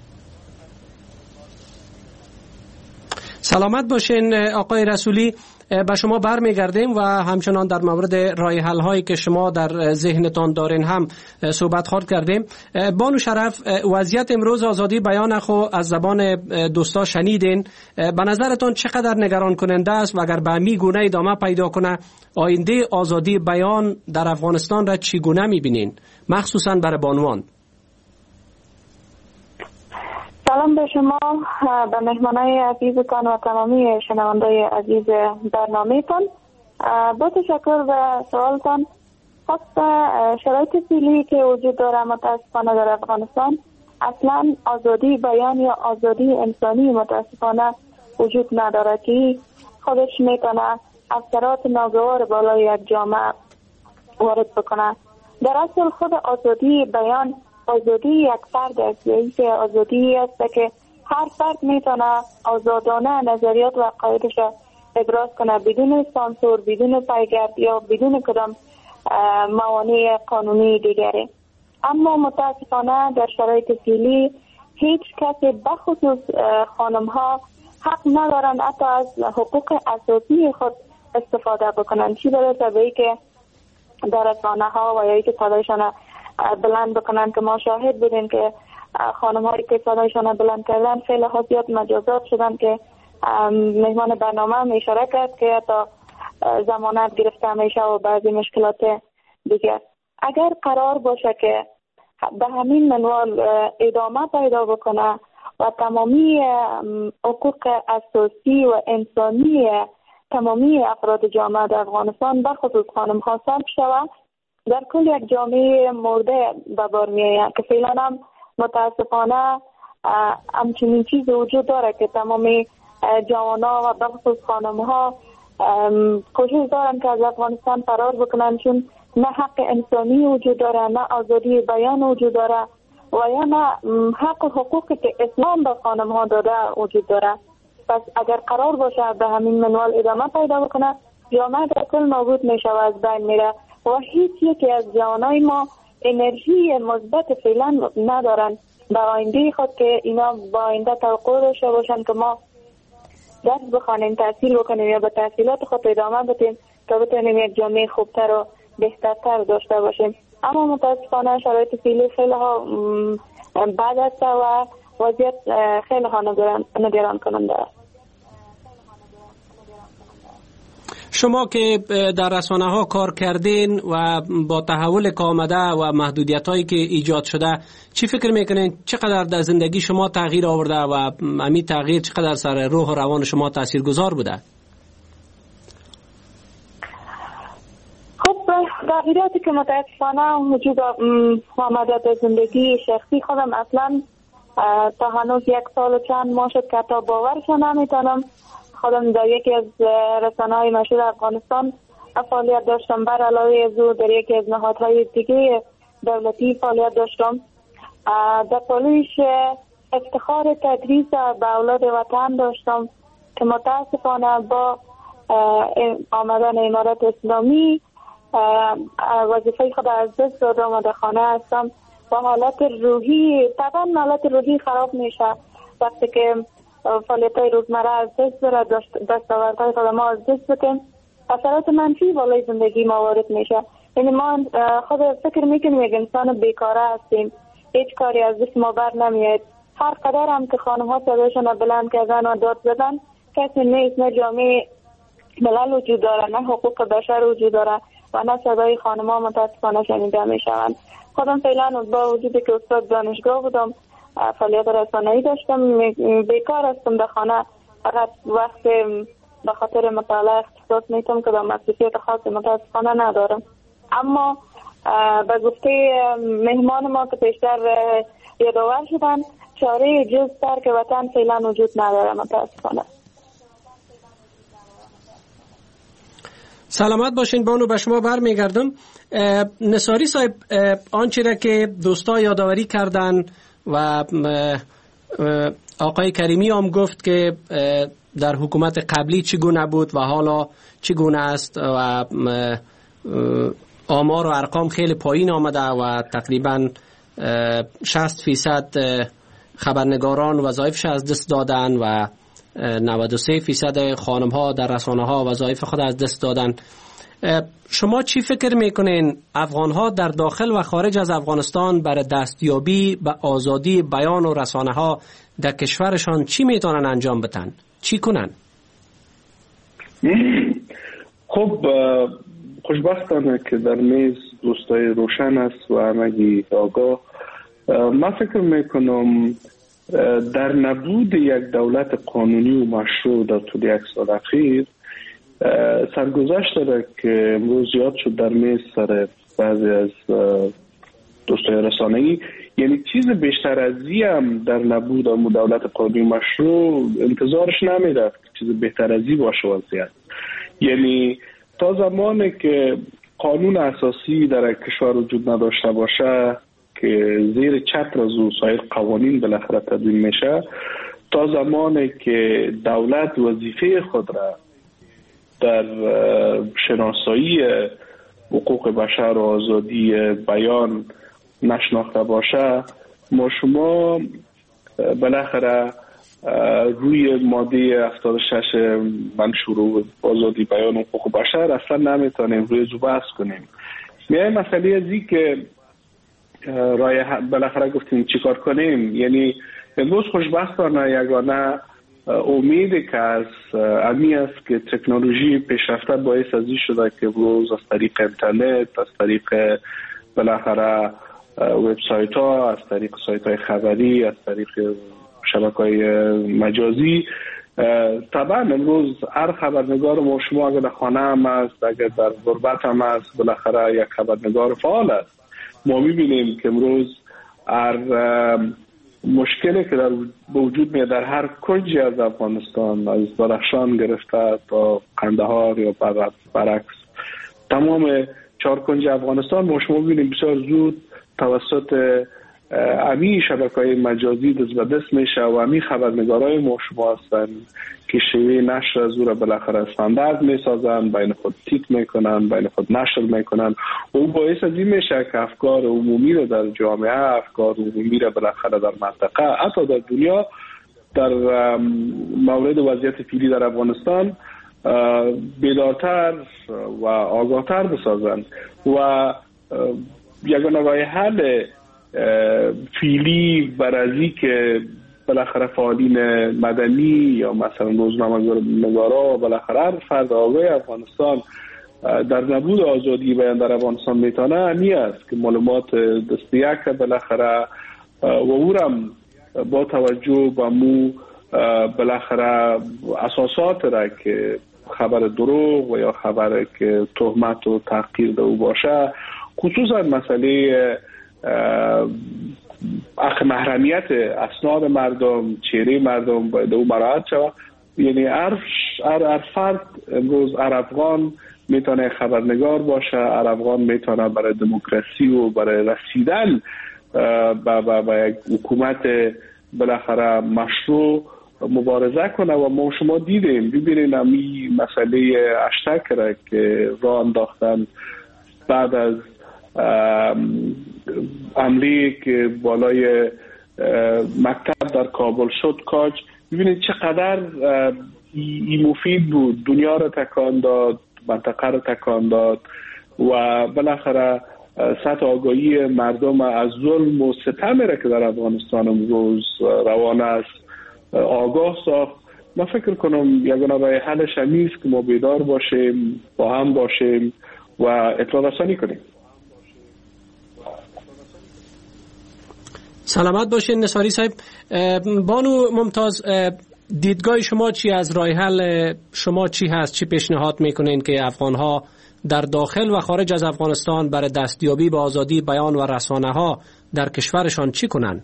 S5: سلامت باشین آقای رسولی. به شما برمیگردیم و همچنان در مورد راه حل هایی که شما در ذهنتان دارین هم صحبت خواهد کردیم. بانو شرف، وضعیت امروز آزادی بیان خو از زبان دوستا شنیدین. به نظرتان چقدر نگران کننده است و اگر به همین گونه ادامه پیدا کنه آینده آزادی بیان در افغانستان را چگونه میبینین، مخصوصا برای بانوان؟
S7: سلام به شما، به مهمانای عزیزتان و تمامی شنوندای عزیز برنامه‌تان. با تشکر و سوالتان، خب شرایط فعلی که وجود داره متاسفانه در افغانستان اصلا آزادی بیان یا آزادی انسانی متاسفانه وجود نداره که خودش میتونه اثرات ناگوار بالای یک جامعه وارد بکنه. در اصل خود آزادی بیان آزادی یک فرد است، یعنی که آزادی است که هر فرد میتونه آزادانه نظریات و عقایدش ابراز کنه بدون سانسور، بدون پیگرد یا بدون کدام موانع قانونی دیگری. اما متاسفانه در شرایط فعلی هیچ کسی بخصوص خانم ها حق ندارند حتی از حقوق اساسی خود استفاده بکنند، چی برسه به که در رسانه ها و یا که صدایشان بلند بکنن که ما شاهد بودیم که خانم هایی که صدایشان بلند کردن خیلی حسیات مجازات شدن که مهمان برنامه هم اشاره کرد که تا ضمانت گرفته میشه و بعضی مشکلات دیگر. اگر قرار باشه که به همین منوال ادامه پیدا بکنه و تمامی حقوق اساسی و انسانی تمامی افراد جامعه در افغانستان به خصوص خانم ها سلب شود، در کل یک جامعه مرده به بار می آید که فعلا هم متاسفانه همچنین چیز وجود داره که تمام جوانان و به خصوص خانم ها کوشش دارن که از افغانستان فرار بکنن، چون نه حق انسانی وجود داره، نه آزادی بیان وجود داره و یا نه حق و حقوقی که اسلام به خانم ها داده وجود داره. پس اگر قرار باشه به همین منوال ادامه پیدا بکنه، جامعه در کل نابود میشه و از بین میره و هیچ یکی از جوانای ما انرژی مثبت فعلا ندارن به آینده خود که اینا با آینده توقع داشته باشن که ما درس بخوانیم، تحصیل بکنیم یا به تحصیلات خود ادامه بدیم تا بتونیم یک جامعه خوبتر و بهترتر داشته باشیم. اما متاسفانه شرایط فعلی خیلی ها بد است و وضعیت خیلی ها نگران کننده است.
S5: شما که در رسانه ها کار کردین و با تحول که آمده و محدودیت هایی که ایجاد شده، چی فکر میکنین چقدر در زندگی شما تغییر آورده و همین تغییر چقدر سر روح و روان شما تاثیرگذار بوده؟
S7: خب تغییراتی که متاسفانه وجود آمده در زندگی شخصی خودم، اصلا تا هنوز یک سال و چند ماه شد که تا باورش نمیتونم. خودم در یکی از رسانه‌های مشهور افغانستان فعالیت داشتم، بر علاوه از او در یکی از نهادهای دیگه دولتی فعالیت داشتم. در پالایش افتخار تدریس به اولاد وطن داشتم که متاسفانه با آمدن امارت اسلامی وظیفه خود از دست دادم و در خانه هستم. با حالت روحی، طبعا حالت روحی خراب میشه وقتی که فعالیت‌های روزمره از دست بره، دستاوردهای خود ما از دست بکنیم، اثرات منفی بالای زندگی ما وارد میشه. یعنی ما خود فکر میکنیم یک انسان بیکاره هستیم، هیچ کاری از دست ما بر نمیاد. هر قدر هم که خانم ها صدایشون رو بلند کردن و داد زدن، کسی نیست، نه جامعه ملل وجود داره، نه حقوق بشر وجود داره و نه صدای خانم ها متاسفانه شنیده میشوند. خودم فعلا با وجودی که استاد دانشگاه بودم، فعالیت رسانه‌ای داشتم، بیکار هستم در خانه، فقط وقت به خاطر مطالعه اختصاص میتونم که در مصروفیت خاصی متاسفانه ندارم. اما به گفته مهمان ما که پیشتر یادآور شدن، چاره جز ترک وطن فعلا وجود نداره متاسفانه.
S5: سلامت باشین بانو، به شما برمیگردم. نصاری صاحب، آنچه را که دوستا یادآوری کردن و آقای کریمی هم گفت که در حکومت قبلی چگونه بود و حالا چگونه است و آمار و ارقام خیلی پایین آمده و تقریبا شصت فیصد خبرنگاران وظایفش از دست دادن و نود و سه فیصد خانم ها در رسانه ها وظایف خود از دست دادن. شما چی فکر میکنین افغان ها در داخل و خارج از افغانستان برای دستیابی به آزادی بیان و رسانه ها در کشورشان چی میتونن انجام بدن؟ چی کنن؟
S6: خب خوشبختانه که در میز دوستای روشن است و همگی آگاه. من فکر میکنم در نبود یک دولت قانونی و مشروع در طول یک سال اخیر سرگذشت داره که امروز زیاد شد در میز سر بعضی از دوستای رسانه‌ای، یعنی چیز بیشتر از این هم در نبود هم دولت قانونی مشروع انتظارش نمیرفت، چیز بهتر از این باشه وضعیت. یعنی تا زمانی که قانون اساسی در کشور وجود نداشته باشه که زیر چتر از او سایر قوانین بالاخره تدوین میشه، تا زمانی که دولت وظیفه خود را در شناسایی حقوق بشر و آزادی بیان نشناخته باشه، ما شما بالاخره روی ماده هفتاد و شش منشور آزادی بیان و حقوق بشر اصلا نمیتونیم روی جو بحث کنیم. میای مسئله ازی که رای بالاخره گفتیم چی کار کنیم. یعنی امروز خوشبختانه یگانه امیدی که از امی است که تکنولوژی پیشرفته باعث از این شده که روز از طریق اینترنت، از طریق بالاخره وبسایت ها، از طریق سایت های خبری، از طریق شبکه‌های مجازی. طبعا امروز هر خبرنگار ما شما اگر در خانه هم است، اگر در غربت هم است، بالاخره یک خبرنگار فعال است. ما می‌بینیم که امروز هر مشکلی که در وجود میاد در هر کنجی از افغانستان، از بدخشان گرفته تا قندهار یا برعکس تمام چهار کنج افغانستان، ما شما ببینیم بسیار زود توسط امی شبکه‌های مجازی دست به دست میشه و امی خبرنگارای ما شما هستن که شیوه نشر از او را بالاخره استاندارد میسازن، بین خود تیک میکنن، بین خود نشر میکنن و اون باعث از این میشه که افکار عمومی را در جامعه، افکار عمومی را بالاخره در منطقه، حتی در دنیا در مورد وضعیت فعلی در افغانستان بیدارتر و آگاهتر بسازن و یگانه راه حل فعلی برای که بالاخره فعالین مدنی یا مثلا روزنامه‌نگارا و بالاخره هر فرد آگاه افغانستان در نبود آزادی بیان در افغانستان میتونه امی است که معلومات دست یک بالاخره و اورم با توجه به مو بالاخره اساسات را که خبر دروغ و یا خبر که تهمت و تحقیر دو باشه، خصوصا مسئله اخ محرمیت اسناد مردم، چهره مردم باید او مراعات شود. یعنی هر هر فرد امروز هر افغان میتونه خبرنگار باشه، هر افغان میتونه برای دموکراسی و برای رسیدن با با با یک حکومت بالاخره مشروع مبارزه کنه. و ما شما دیدیم ببینید امی مسئله اشتک را که راه انداختن بعد از حمله که بالای مکتب در کابل شد کاج، ببینید چقدر این مفید بود، دنیا را تکان داد، منطقه را تکان داد و بالاخره سطح آگاهی مردم از ظلم و ستم را که در افغانستان امروز روان است آگاه ساخت. من فکر کنم یگانه راه حلش همین است که ما بیدار باشیم، با هم باشیم و اطلاع رسانی کنیم.
S5: سلامت باشین نصاری صاحب. بانو ممتاز، دیدگاه شما چی از راه حل شما چی هست؟ چی پیشنهاد میکنین که افغانها در داخل و خارج از افغانستان برای دستیابی به آزادی بیان و رسانه ها در کشورشان چی کنن؟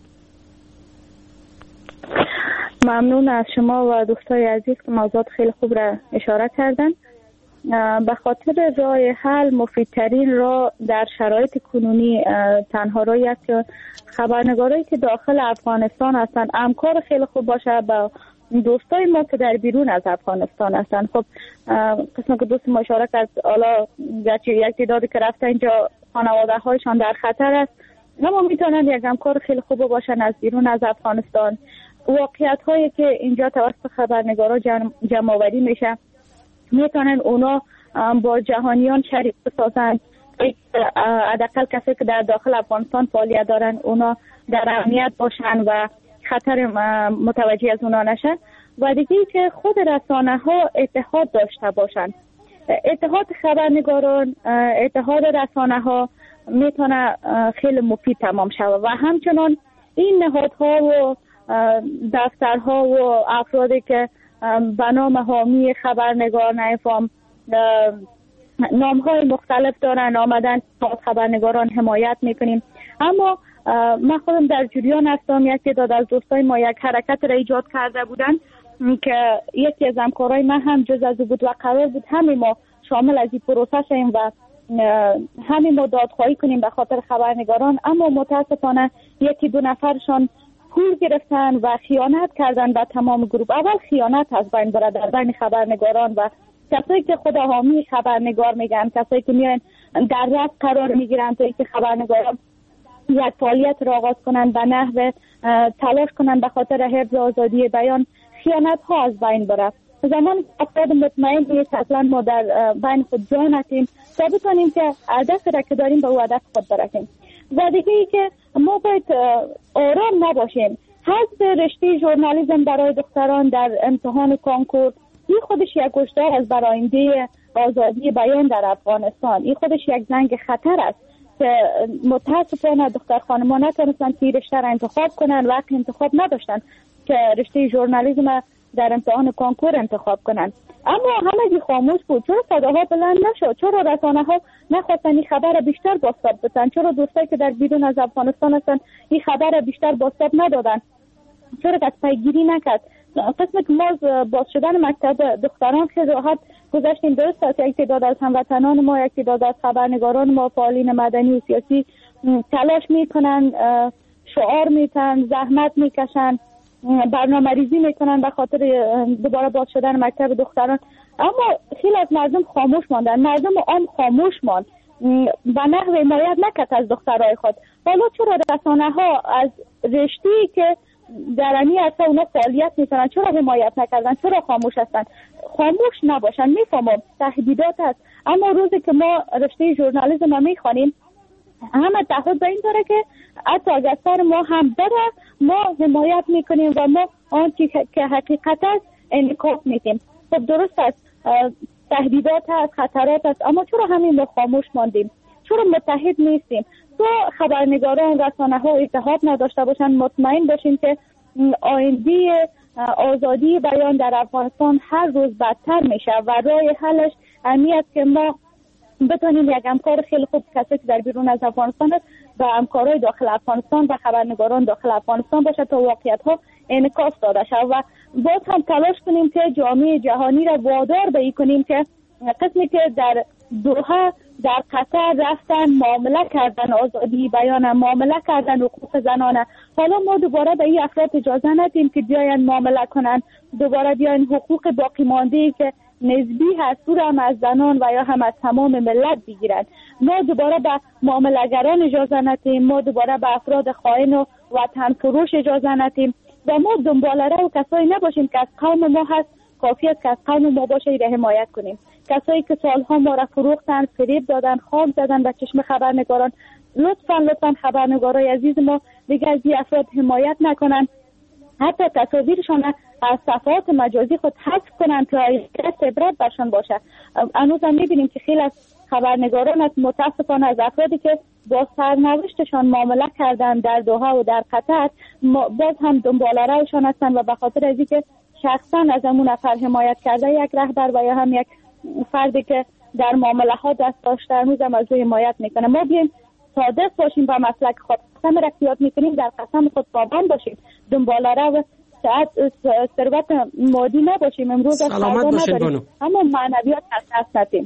S7: ممنون از شما و دوستای عزیز که موضوعات خیلی خوب را اشاره کردن. به خاطر راه حل مفیدترین را در شرایط کنونی تنها راه است که خبرنگارایی که داخل افغانستان هستند همکار خیلی خوب باشه با دوستای ما که در بیرون از افغانستان هستند. خب قسم که دوست ما اشاره کرد حالا یک تعدادی که رفته اینجا خانواده هایشان در خطر است، اما میتونن یک همکار خیلی خوب باشن از بیرون از افغانستان. واقعیت هایی که اینجا توسط خبرنگارا جمع آوری میشه میتونن اونا با جهانیان شریک بسازن، حداقل کسی که در داخل افغانستان فعالیت دارن اونا در امنیت باشن و خطر متوجه از اونا نشن. و دیگه که خود رسانه ها اتحاد داشته باشن. اتحاد خبرنگاران، اتحاد رسانه ها میتونه خیلی مفید تمام شود و همچنان این نهادها و دفترها و افرادی که به نام حامی خبرنگار نایفام نامهای مختلف دارن آمدن خبرنگاران حمایت میکنیم. اما من خودم در جریان هستم، یکی داد از دوستای ما یک حرکت را ایجاد کرده بودن که یکی از همکارای من هم جز از بود و قرار بود همین ما شامل از این پروسه شیم و همین ما دادخواهی کنیم به خاطر خبرنگاران. اما متاسفانه یکی دو نفرشان پول گرفتن و خیانت کردن به تمام گروه. اول خیانت از بین بره در بین خبرنگاران و کسایی که خود حامی خبرنگار میگن، کسایی که میان در رأس قرار میگیرن تا اینکه خبرنگاران یک فعالیت را آغاز کنن به نحو تلاش کنن به خاطر حفظ آزادی بیان، خیانت ها از بین بره. زمان افراد مطمئن نیست اصلا ما در بین خود جا نتیم تا بتانیم که هدف را که داریم به او هدف خود برسیم. و دیگه ای که ما باید آرام نباشیم. حذف رشته ژورنالیسم برای دختران در امتحان کنکور این خودش یک کشتار از براینده آزادی بیان در افغانستان، این خودش یک زنگ خطر است که متاسفانه دختر خانم‌ها نتونستن که رشته را انتخاب کنن، وقت انتخاب نداشتن که رشته ژورنالیسم در امتحان کنکور انتخاب کنن. اما همگی خاموش بود. چرا صداها بلند نشد؟ چرا رسانه ها نخواستن این خبر بیشتر بازتاب بدن؟ چرا دوستایی که در بیرون از افغانستان هستن این خبر بیشتر بازتاب ندادن؟ چرا کس پیگیری نکرد؟ قسم که ما باز شدن مکتب دختران خیلی راحت گذاشتیم. درست است یک تعداد از هموطنان ما، یک تعداد از خبرنگاران ما، فعالین مدنی و سیاسی تلاش میکنن، شعار میتن، زحمت میکشن، برنامه ریزی میکنن به خاطر دوباره باز شدن مکتب دختران. اما خیلی از مردم خاموش ماندن. مردم عام خاموش ماند و نحو حمایت نکرد از دخترای خود. حالا چرا رسانه ها از رشته‌ای که درنی اصلا اونا فعالیت میکنن چرا حمایت نکردن؟ چرا خاموش هستن؟ خاموش نباشن. میفهمم تهدیدات هست، اما روزی که ما رشته ژورنالیسم میخوانیم همه تعهد به این داره که حتی اگر سر ما هم بره ما حمایت میکنیم و ما آنچه که حقیقت است انعکاس میدیم. خب درست است تهدیدات هست، خطرات هست، اما چرا همین ما خاموش ماندیم؟ چرا متحد نیستیم؟ تو خبرنگاران رسانه ها اتحاد نداشته باشن، مطمئن باشیم که آینده آزادی بیان در افغانستان هر روز بدتر میشه و راه حلش اهمیت که ما بتونیم یک همکار خیلی خوب کسی که در بیرون از افغانستان است و همکارای داخل افغانستان و خبرنگاران داخل افغانستان باشه تا واقعیت ها انعکاس داده شود و باز هم تلاش کنیم که جامعه جهانی را وادار به این کنیم که قسمی که در دوحه در قطر رفتن معامله کردن آزادی بیان، معامله کردن حقوق زنانه، حالا ما دوباره به این افراد اجازه ندیم که بیاین معامله کنن، دوباره بیاین حقوق باقی مانده که نسبی هست رو هم از زنان و یا هم از تمام ملت بگیرن. ما دوباره به معامله‌گران اجازه ندیم، ما دوباره به افراد خائن و وطن فروش اجازه ندیم و ما دنباله رو کسایی نباشیم که از قوم ما هست کافی است که از قوم ما باشه را حمایت کنیم. کسایی که سالها ما را فروختن، فریب دادن، خاک زدن به چشم خبرنگاران، لطفاً لطفاً خبرنگارای عزیز ما دیگه از این افراد حمایت نکنن، حتی تصاویرشان از صفحات مجازی خود حذف کنن تا عبرت برشان باشه. هنوز هم می‌بینیم که خیلی از خبرنگاران از متاسفانه از افرادی که با سرنوشتشان معامله کردن در دوحه و در قطر باز هم دنباله روشان هستن و به خاطر از اینکه شخصا از همون نفر حمایت کرده یک رهبر و یا هم یک فردی که در معامله ها دست داشته هنوز هم از او حمایت میکنه. ما بیایم صادق باشیم با مسلک خود، قسم را اختیار میکنیم در قسم خود پابند باشیم، دنباله رو ساعت ثروت مادی نباشیم، امروز از فردا نداریم، اما معنویات هست ندیم.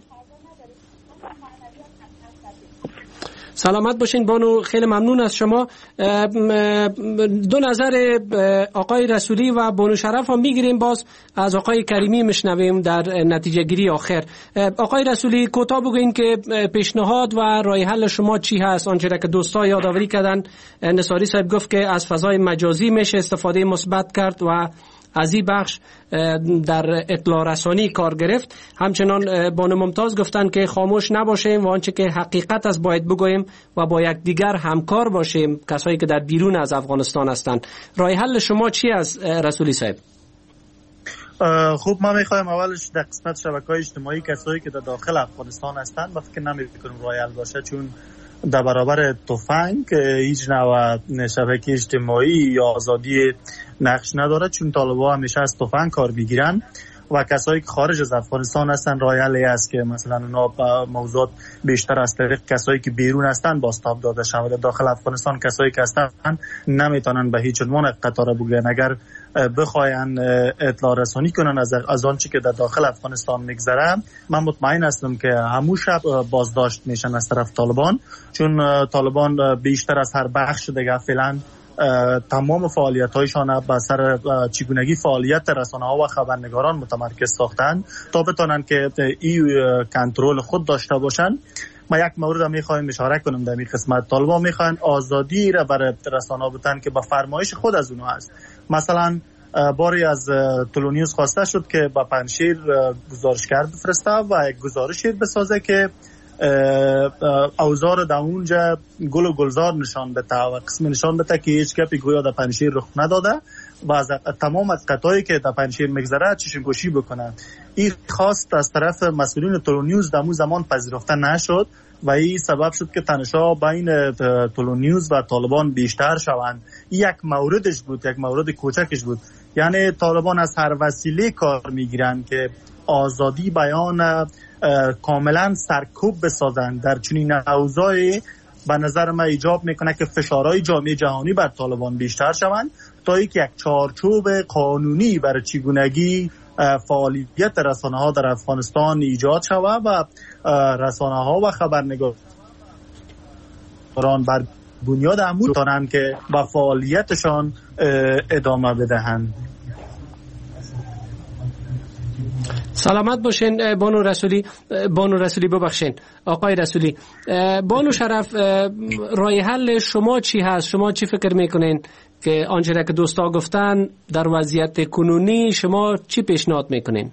S5: سلامت باشین بانو، خیلی ممنون از شما. دو نظر آقای رسولی و بانو شرف هم میگیریم، باز از آقای کریمی مشنویم در نتیجه گیری آخر. آقای رسولی کوتاه بگوین که پیشنهاد و راه حل شما چی هست؟ آنچه که دوستا یادآوری کردن، نصاری صاحب گفت که از فضای مجازی میشه استفاده مثبت کرد و از این بخش در اطلاع رسانی کار گرفت. همچنان بانو ممتاز گفتن که خاموش نباشیم و آنچه که حقیقت است باید بگوییم و با یک دیگر همکار باشیم، کسایی که در بیرون از افغانستان هستند. راه حل شما چی است رسولی صاحب؟
S9: خوب، ما میخوایم اولش در قسمت شبکه‌های اجتماعی کسایی که در داخل افغانستان هستند و فکر نمی‌کنم راه حل باشه، چون در برابر تفنگ هیچ نوع شبکه اجتماعی یا آزادی نقش نداره، چون طالبان همیشه از تفنگ کار میگیرن و کسایی که خارج از افغانستان هستن راه حلی است که مثلا اونا موضوعات بیشتر از طریق کسایی که بیرون هستن بازتاب داده شود. داخل افغانستان کسایی که هستن نمیتونن به هیچ عنوان قطار بگوین. اگر بخواین اطلاع رسانی کنن از از آنچه که در داخل افغانستان میگذره، من مطمئن هستم که همون شب بازداشت میشن از طرف طالبان، چون طالبان بیشتر از هر بخش دیگه فعلا تمام فعالیت هایشان به سر چگونگی فعالیت رسانه ها و خبرنگاران متمرکز ساختن تا بتونن که این کنترل خود داشته باشن. ما یک مورد میخوایم اشاره کنم در این قسمت. طالبان میخوان آزادی را برای رسانه ها بدن که به فرمایش خود از اونها است. مثلا باری از تلونیوز خواسته شد که با پنشیر گزارشگر بفرسته و یک گزارشی بسازه که اوزار در اونجا گل و گلزار نشان بده و قسم نشان بده که هیچ گپی گویا در پنشیر رخ نداده و از تمام از قطعی که در پنجشیر میگذره چشم‌پوشی بکنن. این خواست از طرف مسئولین تولونیوز در اون زمان پذیرفته نشد و این سبب شد که تنش‌ها بین تولونیوز و طالبان بیشتر شوند. یک موردش بود، یک مورد کوچکش بود. یعنی طالبان از هر وسیله کار میگیرن که آزادی بیان کاملا سرکوب بسازن. در چنین اوضاعی به نظر من ایجاب میکنه که فشارهای جامعه جهانی بر طالبان بیشتر شوند تا یک چارچوب قانونی برای چگونگی فعالیت رسانه ها در افغانستان ایجاد شود و رسانه ها و خبرنگاران بر بنیاد امور دارند که با فعالیتشان ادامه بدهند.
S5: سلامت باشین بانو رسولی. بانو رسولی ببخشین آقای رسولی. بانو شرف، راه حل شما چی هست؟ شما چی فکر میکنین که آنچه را که دوستا گفتن در وضعیت کنونی شما چی پیشنهاد میکنین؟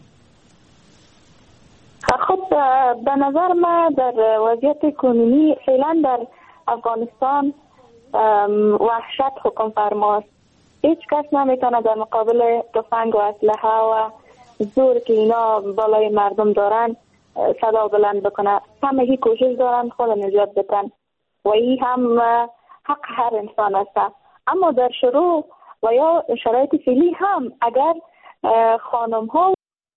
S7: خب به نظر من در وضعیت کنونی فعلا در افغانستان وحشت حکم فرماست. هیچ کس نمیتونه در مقابل تفنگ و اسلحه و زور که اینا بالای مردم دارن صدا بلند بکنه. همه هی کوشش دارن خود نجات بدن و این هم حق هر انسان است. اما در شروع و یا شرایط فعلی هم اگر خانم ها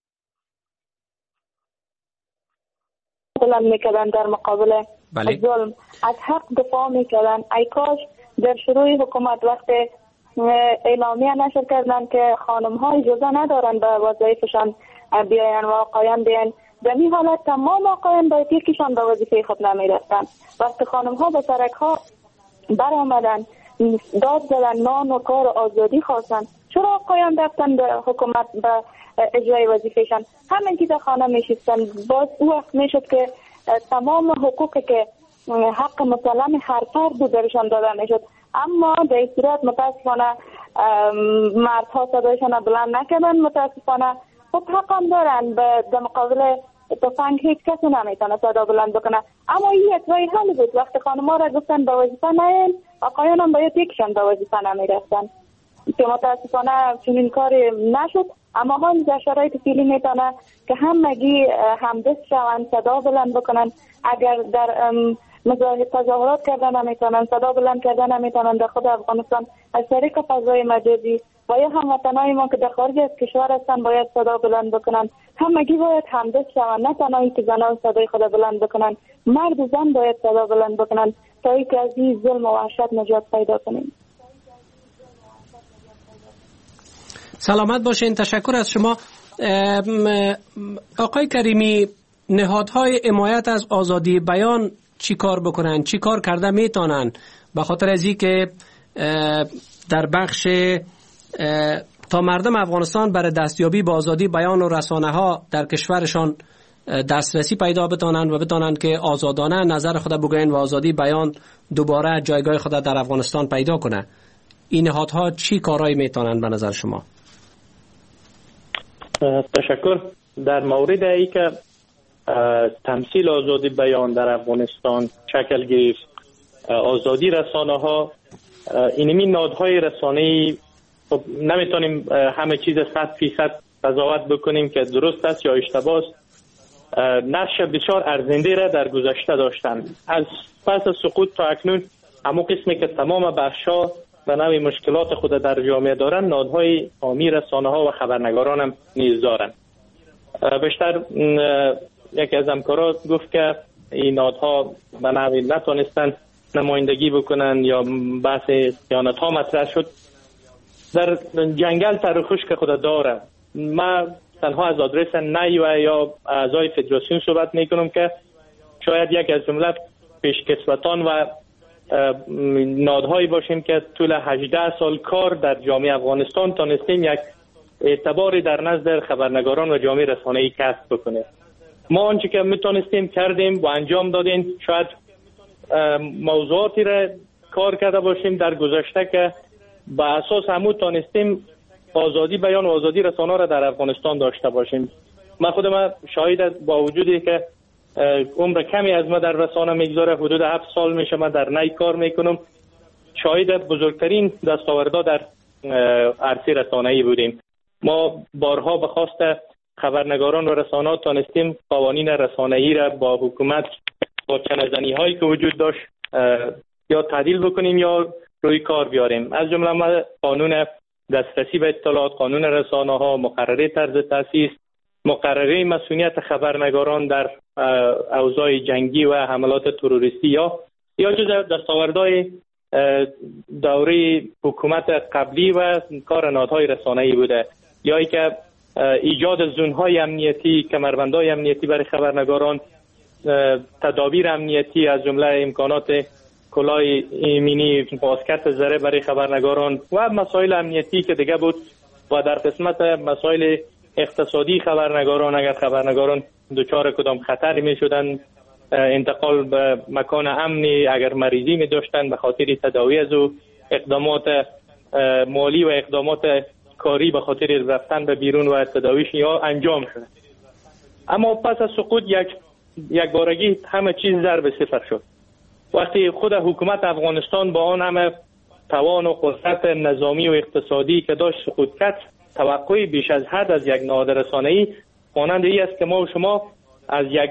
S7: بلند میکردن در مقابل بله. ظلم از حق دفاع میکردن، ای کاش در شروع حکومت وقت اعلامیه نشر کردن که خانم ها اجازه ندارن به وظایفشان بیاین و آقایان بیاین. در این حالت تمام آقایان باید یکیشان به وظیفه خود نمیرفتن. وقتی خانم ها به سرک ها بر آمدن داد زدن، نان و کار و آزادی خواستن، چرا آقایان رفتن به حکومت به اجرای وظیفهشان؟ همین که در خانه میشستن. باز او وقت میشد که تمام حقوقی که حق مسلم هر فرد بود درشان داده میشد. اما در این صورت متاسفانه مردها صدایشان بلند نکردن. متاسفانه خب حق هم دارن، به مقابل تفنگ هیچ کسی نمیتونه صدا بلند بکنه. اما این یک راه حل بود. وقتی خانم‌ها را گفتن به وظیفه نیاین، آقایان هم باید یکشان به وظیفه نمیرفتن که متاسفانه چنین کاری نشد. اما حال در شرایط فعلی میتونه که همگی همدست شوند، صدا بلند بکنن. اگر در تظاهرات کردن نمیتونن، صدا بلند کردن نمیتونن در خود افغانستان، از طریق فضای مجازی و یا هموطنای ما که در خارج از کشور هستن باید صدا بلند بکنن. همگی باید همدست شوند، نه تنهایی که زنان صدای خود بلند بکنن، مرد و زن باید صدا بلند بکنن تا اینکه از این ظلم و وحشت نجات پیدا کنیم.
S5: سلامت باشین. تشکر از شما. آقای کریمی، نهادهای حمایت از آزادی بیان چی کار بکنن؟ چی کار کرده میتونن به خاطر از این که در بخش تا مردم افغانستان برای دستیابی به آزادی بیان و رسانه ها در کشورشان دسترسی پیدا بتونن و بتونن که آزادانه نظر خود بگوین و آزادی بیان دوباره جایگاه خود در افغانستان پیدا کنه؟ این نهادها چی کارایی میتونن به نظر شما؟
S8: تشکر. در مورد ای که تمثیل آزادی بیان در افغانستان شکل گرفت، آزادی رسانه ها، اینمی نهادهای رسانه‌ای خب نمیتونیم همه چیز صد فیصد قضاوت بکنیم که درست است یا اشتباه است. نقش بسیار ارزنده را در گذشته داشتن. از پس از سقوط تا اکنون همون قسمی که تمام بخش‌ها و نوع مشکلات خود در جامعه دارن، نهادهای حامی رسانه ها و خبرنگاران هم نیز دارن. بیشتر یکی از همکارا گفت که این نهادها به نوعی نتونستن نمایندگی بکنن یا بحث خیانت ها مطرح شد. در جنگل تاریخش که خود داره، من تنها از آدرس نی و یا اعضای فدراسیون صحبت میکنم که شاید یک از جمله پیشکسوتان و نهادهایی باشیم که طول هجده سال کار در جامعه افغانستان تانستیم یک اعتباری در نزد خبرنگاران و جامعه رسانه‌ای کسب بکنه. ما آنچه که میتونستیم کردیم و انجام دادیم. شاید موضوعاتی را کار کرده باشیم در گذشته که با اساس همون تانستیم آزادی بیان و آزادی رسانه را در افغانستان داشته باشیم. من خودم شاهد، با وجودی که عمر کمی از ما در رسانه میگذاره، حدود هفت سال میشه من در نی کار میکنم، شاهد بزرگترین دستاوردها در عرصه رسانه‌ای بودیم. ما بارها به خواست خبرنگاران و رسانه‌ها تانستیم قوانین رسانه‌ای را با حکومت با چنه‌زنی هایی که وجود داشت یا تعدیل بکنیم یا روی کار بیاریم. از جمله ما قانون دسترسی به اطلاعات، قانون رسانه‌ها، مقرره طرز تأسیس، مقرره مسئولیت خبرنگاران در اوضاع جنگی و حملات تروریستی یا یا جز دستاوردهای دوره حکومت قبلی و کار نهادهای رسانه‌ای بوده، یا ای که ایجاد زونهای امنیتی، کمربندهای امنیتی برای خبرنگاران، تدابیر امنیتی از جمله امکانات کلاه ایمنی، پاسکت زره برای خبرنگاران و مسائل امنیتی که دیگه بود. و در قسمت مسائل اقتصادی خبرنگاران، اگر خبرنگاران دچار کدام خطری می شدن، انتقال به مکان امنی، اگر مریضی می داشتن به خاطر تداوی از او، اقدامات مالی و اقدامات کاری به خاطر رفتن به بیرون و تداویش یا انجام شد. اما پس از سقوط یک یک بارگی همه چیز ضرب صفر شد. وقتی خود حکومت افغانستان با آن همه توان و قدرت نظامی و اقتصادی که داشت سقوط کرد، توقعی بیش از حد از یک نهاد رسانه‌ای مانند این است که ما و شما از یک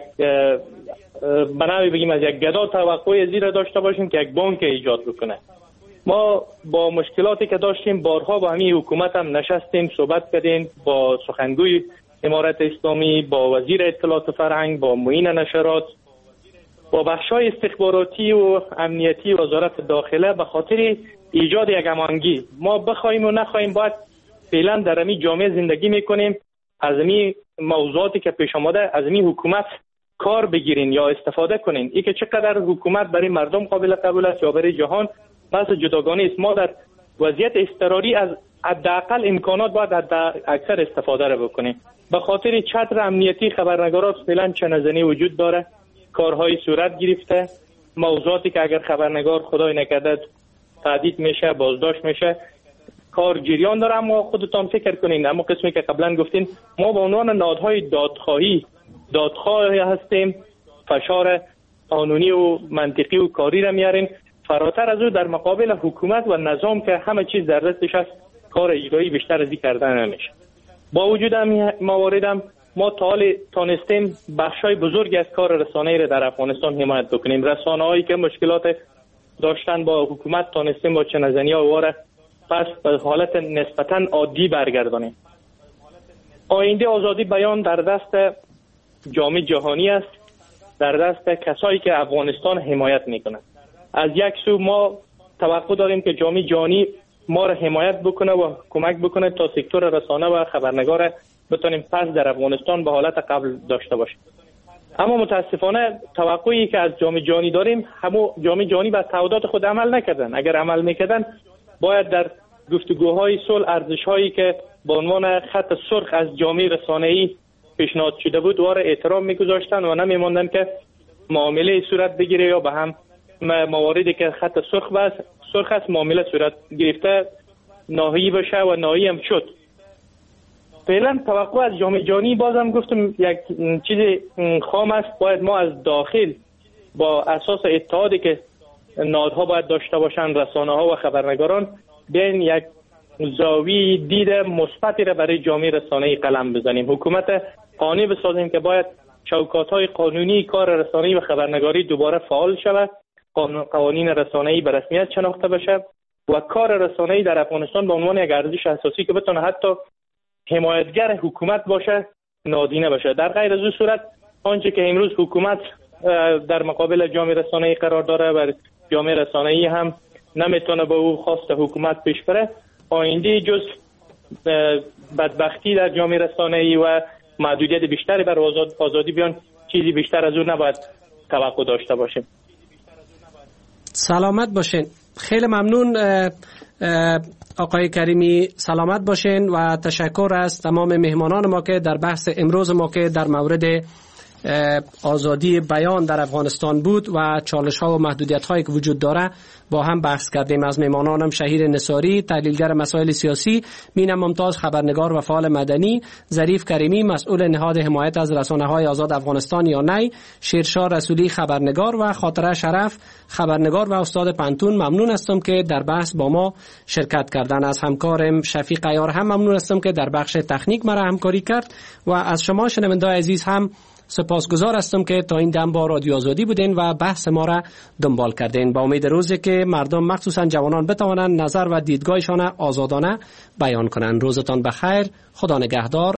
S8: بنابرای بگیم از یک گدا توقعی زیر داشته باشیم که یک بانک ایجاد بکنه. ما با مشکلاتی که داشتیم بارها با همین حکومت هم نشستیم، صحبت کردیم، با سخنگوی امارت اسلامی، با وزیر اطلاعات و فرهنگ، با معین نشرات، با بخش‌های استخباراتی و امنیتی وزارت داخله به خاطر ایجاد یک هماهنگی. ما بخوایم و نخوایم باید فعلا در همین جامعه زندگی میکنیم، از همین موضوعاتی که پیش آمده از همین حکومت کار بگیرین یا استفاده کنین. این که چقدر حکومت برای مردم قابل قبول است یا برای جهان بحث جداگانه است. ما در وضعیت اضطراری از حداقل امکانات باید حد اکثر استفاده را بکنیم. به خاطر چتر امنیتی خبرنگارات فعلا چنه‌زنی وجود داره، کارهای صورت گرفته، موضوعاتی که اگر خبرنگار خدای نکرده تهدید میشه، بازداشت میشه، کار جریان داره. اما خودتان فکر کنین، اما قسمی که قبلا گفتین، ما به عنوان نهادهای دادخواهی دادخواه هستیم، فشار قانونی و منطقی و کاری را میاریم. فراتر از او در مقابل حکومت و نظام که همه چیز در دستش است، کار اجرایی بیشتر از این کردن نمیشه. با وجود همین مواردم ما تا حال تانستیم بخشای بزرگی از کار رسانه‌ای را در افغانستان حمایت بکنیم. رسانه‌هایی که مشکلات داشتن با حکومت تانستیم با چنه‌زنی آواره پس به حالت نسبتاً عادی برگردانیم. آینده آزادی بیان در دست جامعه جهانی است، در دست کسایی که افغانستان حمایت میکنند. از یک سو ما توقع داریم که جامعه جهانی ما را حمایت بکنه و کمک بکنه تا سکتور رسانه و خبرنگار بتونیم پس در افغانستان به حالت قبل داشته باشیم. اما متاسفانه توقعی که از جامعه جهانی داریم، همو جامعه جهانی به تعهدات خود عمل نکردن. اگر عمل میکردن باید در گفتگوهای صلح ارزش‌هایی که به عنوان خط سرخ از جامعه رسانه‌ای پیشنهاد شده بود واره احترام میگذاشتن و نمیماندن که معامله صورت بگیره یا به هم مواردی که خط سرخ بس سرخ است معامله صورت گرفته ناهی بشه و ناهی هم شد. فعلا توقع از جامعه جهانی بازم گفتم یک چیز خام است. باید ما از داخل با اساس اتحادی که نهادها باید داشته باشن، رسانه‌ها و خبرنگاران، بیاین یک زاویه دید مثبتی را برای جامعه رسانه‌ای قلم بزنیم. حکومت قانونی بسازیم که باید چوکات‌های قانونی کار رسانه‌ای و خبرنگاری دوباره فعال شود، قوانین رسانه‌ای به رسمیت شناخته بشه و کار رسانه‌ای در افغانستان به عنوان یک ارزش اساسی که بتونه حتی حمایتگر حکومت باشه نادیده باشه. در غیر از این صورت آنچه که امروز حکومت در مقابل جامعه رسانه‌ای قرار داره و جامعه رسانه‌ای هم نمیتونه به او خواست حکومت پیش بره، آینده جز بدبختی در جامعه رسانه‌ای و محدودیت بیشتری بر آزادی بیان چیزی بیشتر از اون نباید توقع داشته باشیم.
S5: سلامت باشین. خیلی ممنون آقای کریمی، سلامت باشین و تشکر از تمام مهمانان ما که در بحث امروز ما که در مورد آزادی بیان در افغانستان بود و چالش ها و محدودیت هایی که وجود داره با هم بحث کردیم. از میمانانم شهیر نصاری تحلیلگر مسائل سیاسی، مینا ممتاز خبرنگار و فعال مدنی، ظریف کریمی مسئول نهاد حمایت از رسانه های آزاد افغانستان یا نی، شیرشاه رسولی خبرنگار و خاطره شرف خبرنگار و استاد پنتون ممنون هستم که در بحث با ما شرکت کردن. از همکارم شفیق عیار هم ممنون هستم که در بخش تکنیک مرا همکاری کرد و از شما شنوندگان عزیز هم سپاسگزار هستم که تا این دم با رادیو آزادی بودین و بحث ما را دنبال کردین. با امید روزی که مردم مخصوصا جوانان بتوانند نظر و دیدگاهشان آزادانه بیان کنند. روزتان بخیر. خدا نگهدار.